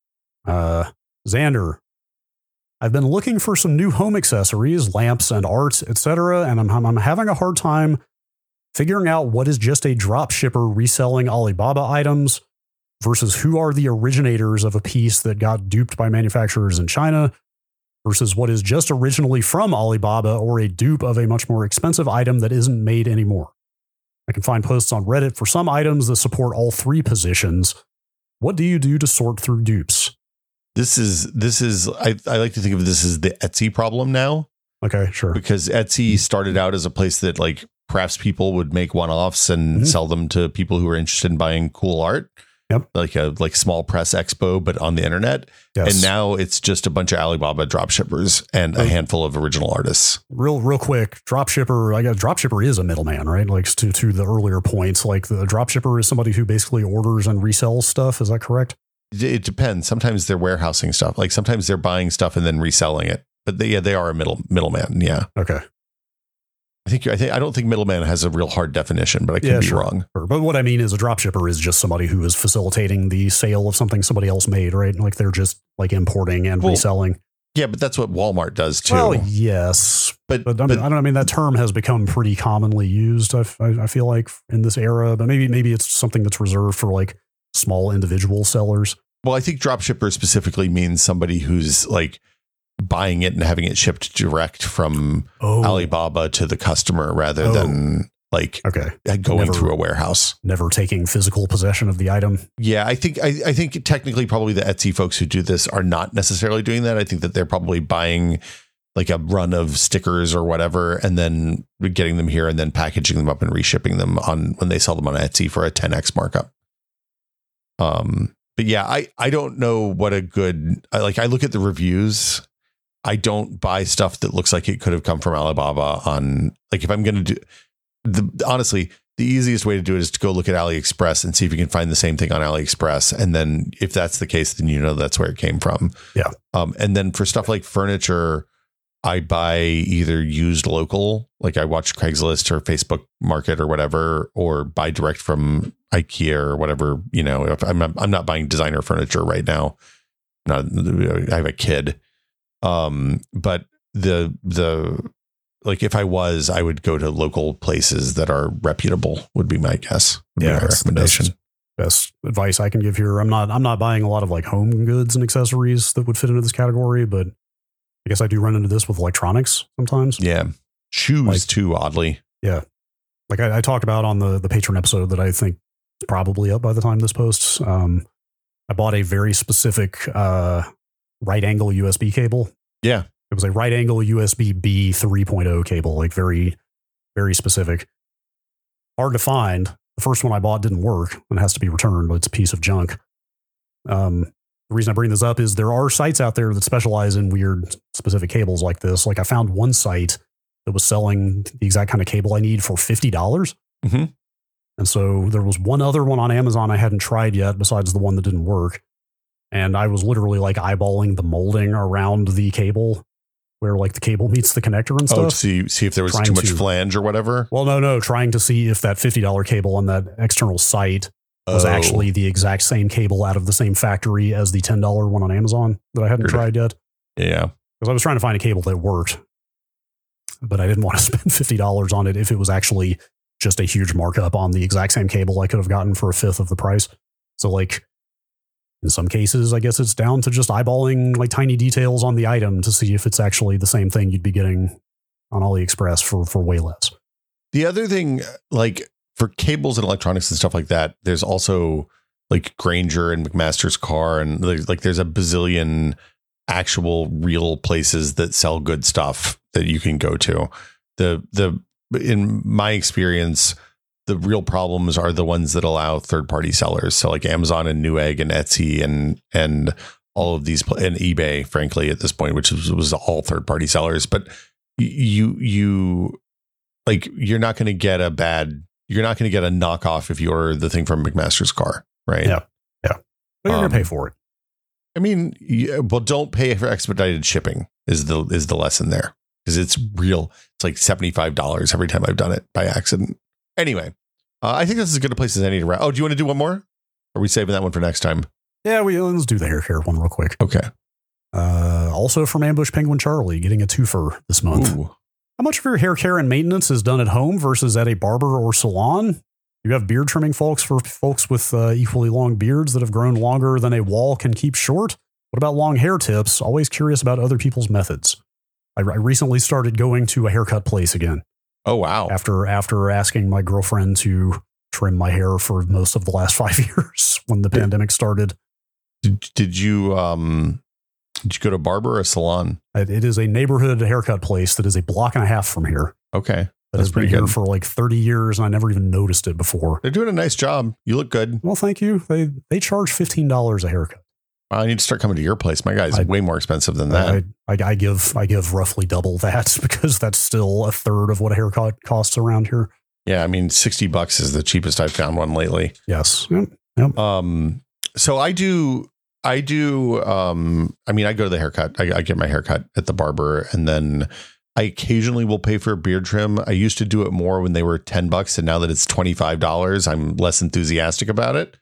S1: Xander, I've been looking for some new home accessories, lamps and art, etc., and I'm having a hard time figuring out what is just a drop shipper reselling Alibaba items versus who are the originators of a piece that got duped by manufacturers in China versus what is just originally from Alibaba or a dupe of a much more expensive item that isn't made anymore. I can find posts on Reddit for some items that support all three positions. What do you do to sort through dupes?
S2: This is I like to think of this as the Etsy problem now.
S1: Okay, sure.
S2: Because Etsy started out as a place that like craftspeople would make one-offs and sell them to people who are interested in buying cool art.
S1: Yep.
S2: Like small press expo, but on the internet. Yes. And now it's just a bunch of Alibaba dropshippers and a handful of original artists.
S1: Real quick, dropshipper. I guess dropshipper is a middleman, right? Like to the earlier points, like the dropshipper is somebody who basically orders and resells stuff. Is that correct?
S2: It depends. Sometimes they're warehousing stuff. Like sometimes they're buying stuff and then reselling it. But they are a middleman. Yeah.
S1: Okay.
S2: I don't think middleman has a real hard definition, but I could be wrong.
S1: Sure. But what I mean is a dropshipper is just somebody who is facilitating the sale of something somebody else made, right? Like they're just like importing and reselling.
S2: Yeah, but that's what Walmart does too.
S1: Well, yes, but I mean that term has become pretty commonly used. I feel like in this era, but maybe it's something that's reserved for like small individual sellers.
S2: Well, I think dropshipper specifically means somebody who's like buying it and having it shipped direct from Alibaba to the customer rather than like going through a warehouse.
S1: Never taking physical possession of the item.
S2: Yeah, I think technically probably the Etsy folks who do this are not necessarily doing that. I think that they're probably buying like a run of stickers or whatever and then getting them here and then packaging them up and reshipping them on when they sell them on Etsy for a 10x markup. But yeah, I don't know what a good, I look at the reviews. I don't buy stuff that looks like it could have come from Alibaba on, like, if I'm going to do honestly, the easiest way to do it is to go look at AliExpress and see if you can find the same thing on AliExpress. And then if that's the case, then that's where it came from.
S1: Yeah.
S2: And then for stuff like furniture, I buy either used local, like I watch Craigslist or Facebook Market or whatever, or buy direct from IKEA or whatever. If I'm not buying designer furniture right now. I have a kid. But if I was, I would go to local places that are reputable would be my guess.
S1: My recommendation. Best advice I can give here. I'm not buying a lot of like home goods and accessories that would fit into this category, but I guess I do run into this with electronics sometimes.
S2: Yeah, Shoes too, oddly.
S1: Yeah. Like I talked about on the Patreon episode that I think is probably up by the time this posts. I bought a very specific right angle USB cable.
S2: Yeah.
S1: It was a right angle USB B 3.0 cable, like very, very specific. Hard to find. The first one I bought didn't work and has to be returned, but it's a piece of junk. The reason I bring this up is there are sites out there that specialize in weird specific cables like this. Like I found one site that was selling the exact kind of cable I need for $50.
S2: Mm-hmm.
S1: And so there was one other one on Amazon I hadn't tried yet besides the one that didn't work. And I was literally like eyeballing the molding around the cable where like the cable meets the connector and stuff.
S2: Oh, see if there was too much flange or whatever.
S1: Well, no, trying to see if that $50 cable on that external site was actually the exact same cable out of the same factory as the $10 one on Amazon that I hadn't tried yet.
S2: Yeah.
S1: Because I was trying to find a cable that worked, but I didn't want to spend $50 on it if it was actually just a huge markup on the exact same cable I could have gotten for a fifth of the price. So like in some cases, I guess it's down to just eyeballing like tiny details on the item to see if it's actually the same thing you'd be getting on AliExpress for way less.
S2: The other thing, like for cables and electronics and stuff like that, there's also like Grainger and McMaster's Car, and there's a bazillion actual real places that sell good stuff that you can go to. In my experience, the real problems are the ones that allow third-party sellers. So like Amazon and Newegg and Etsy and all of these, and eBay, frankly, at this point, which was all third-party sellers. But you're not going to get a knockoff if you're the thing from McMaster's Car, right?
S1: Yeah. But you're going to pay for it.
S2: I mean, well, don't pay for expedited shipping is the lesson there, because it's real. It's like $75 every time I've done it by accident. Anyway, I think this is as good a place as any to wrap. Oh, do you want to do one more? Or are we saving that one for next time?
S1: Yeah, let's do the hair care one real quick.
S2: Okay.
S1: Also from Ambush Penguin Charlie, getting a twofer this month.
S2: Ooh.
S1: How much of your hair care and maintenance is done at home versus at a barber or salon? You have beard trimming folks for folks with equally long beards that have grown longer than a wall can keep short? What about long hair tips? Always curious about other people's methods. I recently started going to a haircut place again.
S2: Oh, wow.
S1: After asking my girlfriend to trim my hair for most of the last 5 years when the pandemic started.
S2: Did you go to a barber or a salon?
S1: It is a neighborhood haircut place that is a block and a half from here.
S2: Okay.
S1: That has been here for like 30 years, and I never even noticed it before.
S2: They're doing a nice job. You look good.
S1: Well, thank you. They charge $15 a haircut.
S2: I need to start coming to your place. My guy's way more expensive than that.
S1: I give roughly double that because that's still a third of what a haircut costs around here.
S2: Yeah, I mean, $60 is the cheapest I've found one lately.
S1: Yes.
S2: Yep. So I do. I mean, I go to the haircut. I get my haircut at the barber, and then I occasionally will pay for a beard trim. I used to do it more when they were $10, and now that it's $25, I'm less enthusiastic about it.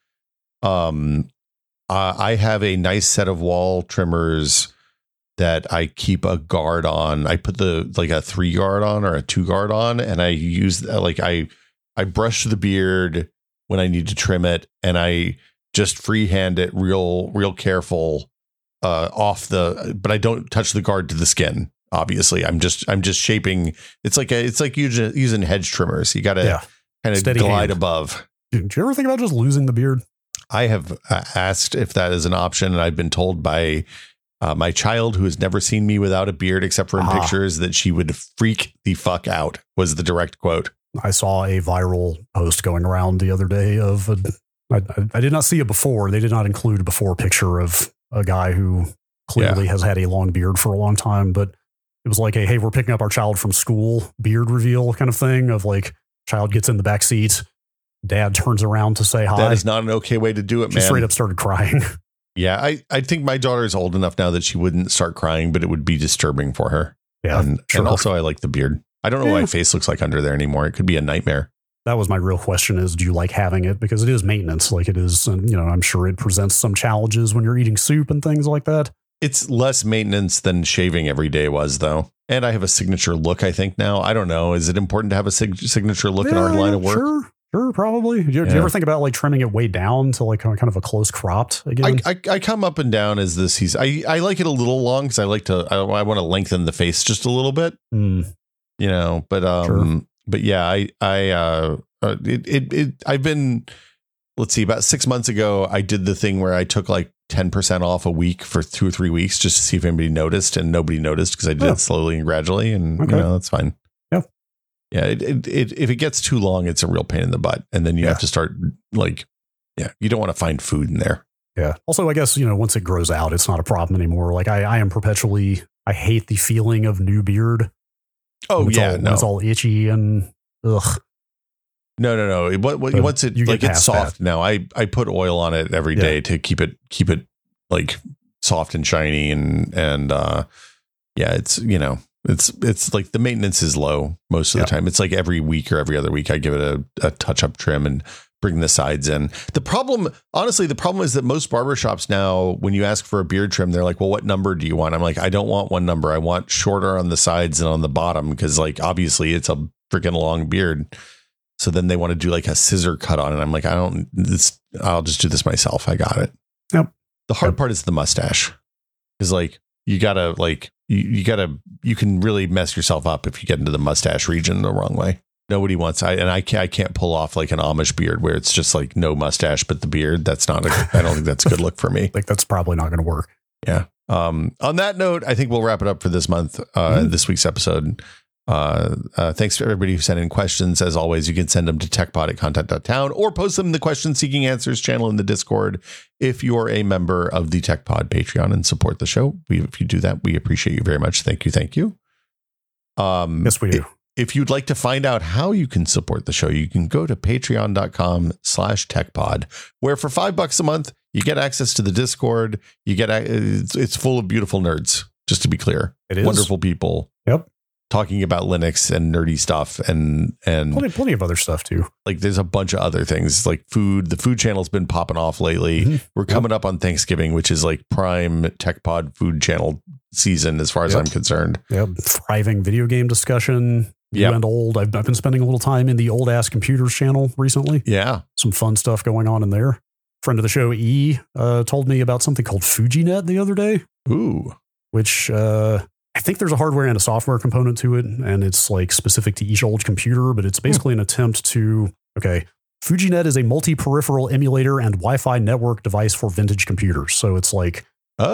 S2: I have a nice set of wall trimmers that I keep a guard on. I put a 3 guard on or a 2 guard on, and I use I brush the beard when I need to trim it, and I just freehand it real careful but I don't touch the guard to the skin. Obviously, I'm just shaping. It's like using hedge trimmers. You got to kind of glide above.
S1: Did you ever think about just losing the beard?
S2: I have asked if that is an option, and I've been told by my child, who has never seen me without a beard except for in pictures, that she would freak the fuck out, was the direct quote. I saw a viral post going around the other day of I did not see it before. They did not include a before picture of a guy who clearly has had a long beard for a long time, but it was like a, hey, we're picking up our child from school beard reveal kind of thing of like child gets in the back seat. Dad turns around to say hi. That is not an okay way to do it, man. She straight up started crying. Yeah, I think my daughter is old enough now that she wouldn't start crying, but it would be disturbing for her. Yeah, and also I like the beard. I don't know what my face looks like under there anymore. It could be a nightmare. That was my real question is, do you like having it? Because it is maintenance. Like it is, and, I'm sure it presents some challenges when you're eating soup and things like that. It's less maintenance than shaving every day was, though. And I have a signature look, I think, now. I don't know. Is it important to have a signature look in our line of work? Sure, probably. Do you ever think about like trimming it way down to like kind of a close cropped again? I come up and down as this. I like it a little long because I want to lengthen the face just a little bit. you know, but yeah, I've been, let's see, about 6 months ago, I did the thing where I took like 10% off a week for 2 or 3 weeks just to see if anybody noticed, and nobody noticed because I did it slowly and gradually, and you know, that's fine. Yeah. If it gets too long, it's a real pain in the butt. And then you have to start like, you don't want to find food in there.
S1: Yeah. Also, I guess, you know, once it grows out, it's not a problem anymore. Like I am perpetually, I hate the feeling of new beard.
S2: Oh yeah.
S1: It's all itchy and ugh.
S2: No. Once it like it's soft now, I put oil on it every day to keep it like soft and shiny and it's, you know, it's like the maintenance is low most of the time. It's like every week or every other week I give it a touch up trim and bring the sides in. The problem is that most barbershops now, when you ask for a beard trim, they're like, well, what number do you want? I'm like, I don't want one number. I want shorter on the sides and on the bottom, because like obviously it's a freaking long beard. So then they want to do like a scissor cut on it. I'm like, I'll just do this myself. I got it.
S1: Yep.
S2: The hard part is the mustache, is like, you gotta like, you can really mess yourself up if you get into the mustache region the wrong way. Nobody wants, I can't pull off like an Amish beard where it's just like no mustache, but the beard. I don't think that's a good look for me.
S1: Like that's probably not going to work.
S2: Yeah. On that note, I think we'll wrap it up for this month, this week's episode. Thanks to everybody who sent in questions. As always, you can send them to techpod@content.town or post them in the question seeking answers channel in the Discord if you're a member of the TechPod Patreon and support the show. If you do that, we appreciate you very much. Thank you.
S1: Yes, we do.
S2: If you'd like to find out how you can support the show, you can go to patreon.com/techpod, where for $5 a month, you get access to the Discord. It's full of beautiful nerds, just to be clear.
S1: It is.
S2: Wonderful people.
S1: Yep.
S2: Talking about Linux and nerdy stuff and
S1: plenty of other stuff too.
S2: Like there's a bunch of other things like food. The food channel's been popping off lately. Mm-hmm. We're coming up on Thanksgiving, which is like prime TechPod food channel season as far as I'm concerned.
S1: Yep. Thriving video game discussion. And old. I've been spending a little time in the Old Ass Computers channel recently.
S2: Yeah.
S1: Some fun stuff going on in there. Friend of the show, E, told me about something called FujiNet the other day.
S2: Ooh.
S1: Which I think there's a hardware and a software component to it, and it's like specific to each old computer, but it's basically an attempt to, FujiNet is a multi-peripheral emulator and Wi-Fi network device for vintage computers. So it's like,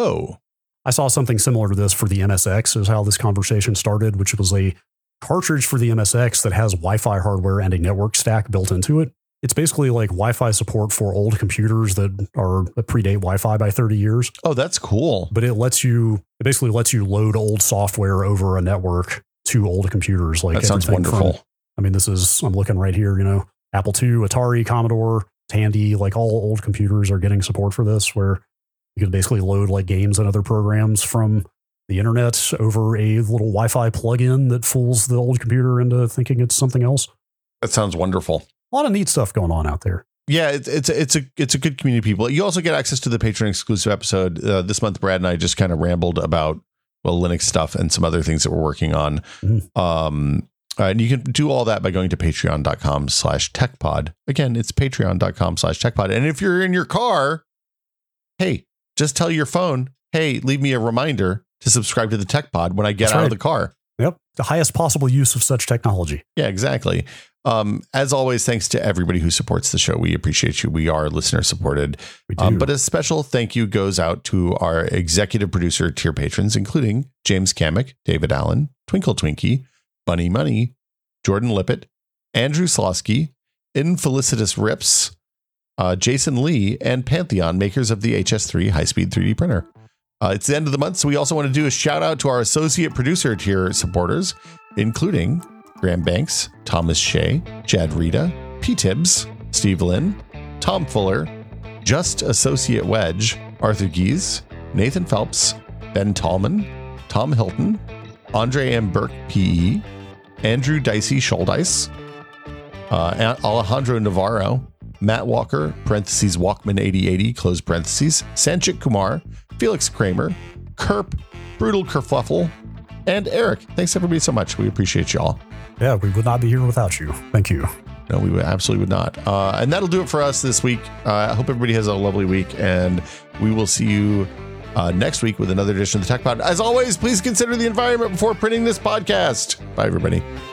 S1: I saw something similar to this for the MSX is how this conversation started, which was a cartridge for the MSX that has Wi-Fi hardware and a network stack built into it. It's basically like Wi-Fi support for old computers that predate Wi-Fi by 30 years.
S2: Oh, that's cool.
S1: But it basically lets you load old software over a network to old computers. Like
S2: that sounds wonderful.
S1: I'm looking right here, you know, Apple II, Atari, Commodore, Tandy, like all old computers are getting support for this, where you can basically load like games and other programs from the internet over a little Wi-Fi plugin that fools the old computer into thinking it's something else.
S2: That sounds wonderful.
S1: A lot of neat stuff going on out there.
S2: Yeah, it's a good community of people. You also get access to the Patreon exclusive episode. This month, Brad and I just kind of rambled about Linux stuff and some other things that we're working on. Mm-hmm. And you can do all that by going to patreon.com/techpod. Again, it's patreon.com/techpod. And if you're in your car, hey, just tell your phone, hey, leave me a reminder to subscribe to the TechPod when I get out of the car.
S1: Yep. The highest possible use of such technology.
S2: Yeah, exactly. As always, thanks to everybody who supports the show. We appreciate you. We are listener supported.
S1: We do.
S2: But a special thank you goes out to our executive producer tier patrons, including James Kamek, David Allen, Twinkle Twinkie, Bunny Money, Jordan Lippett, Andrew Slosky, Infelicitus Rips, Jason Lee, and Pantheon, makers of the HS3 high-speed 3D printer. It's the end of the month, so we also want to do a shout out to our associate producer tier supporters, including Graham Banks, Thomas Shea, Jad Rita, P. Tibbs, Steve Lynn, Tom Fuller, Just Associate Wedge, Arthur Gies, Nathan Phelps, Ben Tallman, Tom Hilton, Andre M. Burke, PE, Andrew Dicey Scholdice, Alejandro Navarro, Matt Walker, parentheses Walkman 8080, close parentheses, Sanchit Kumar, Felix Kramer, Kerp, Brutal Kerfluffle, and Eric. Thanks everybody so much. We appreciate y'all.
S1: Yeah, we would not be here without you. Thank you.
S2: No, we absolutely would not. And that'll do it for us this week. I hope everybody has a lovely week, and we will see you next week with another edition of the Tech Pod. As always, please consider the environment before printing this podcast. Bye, everybody.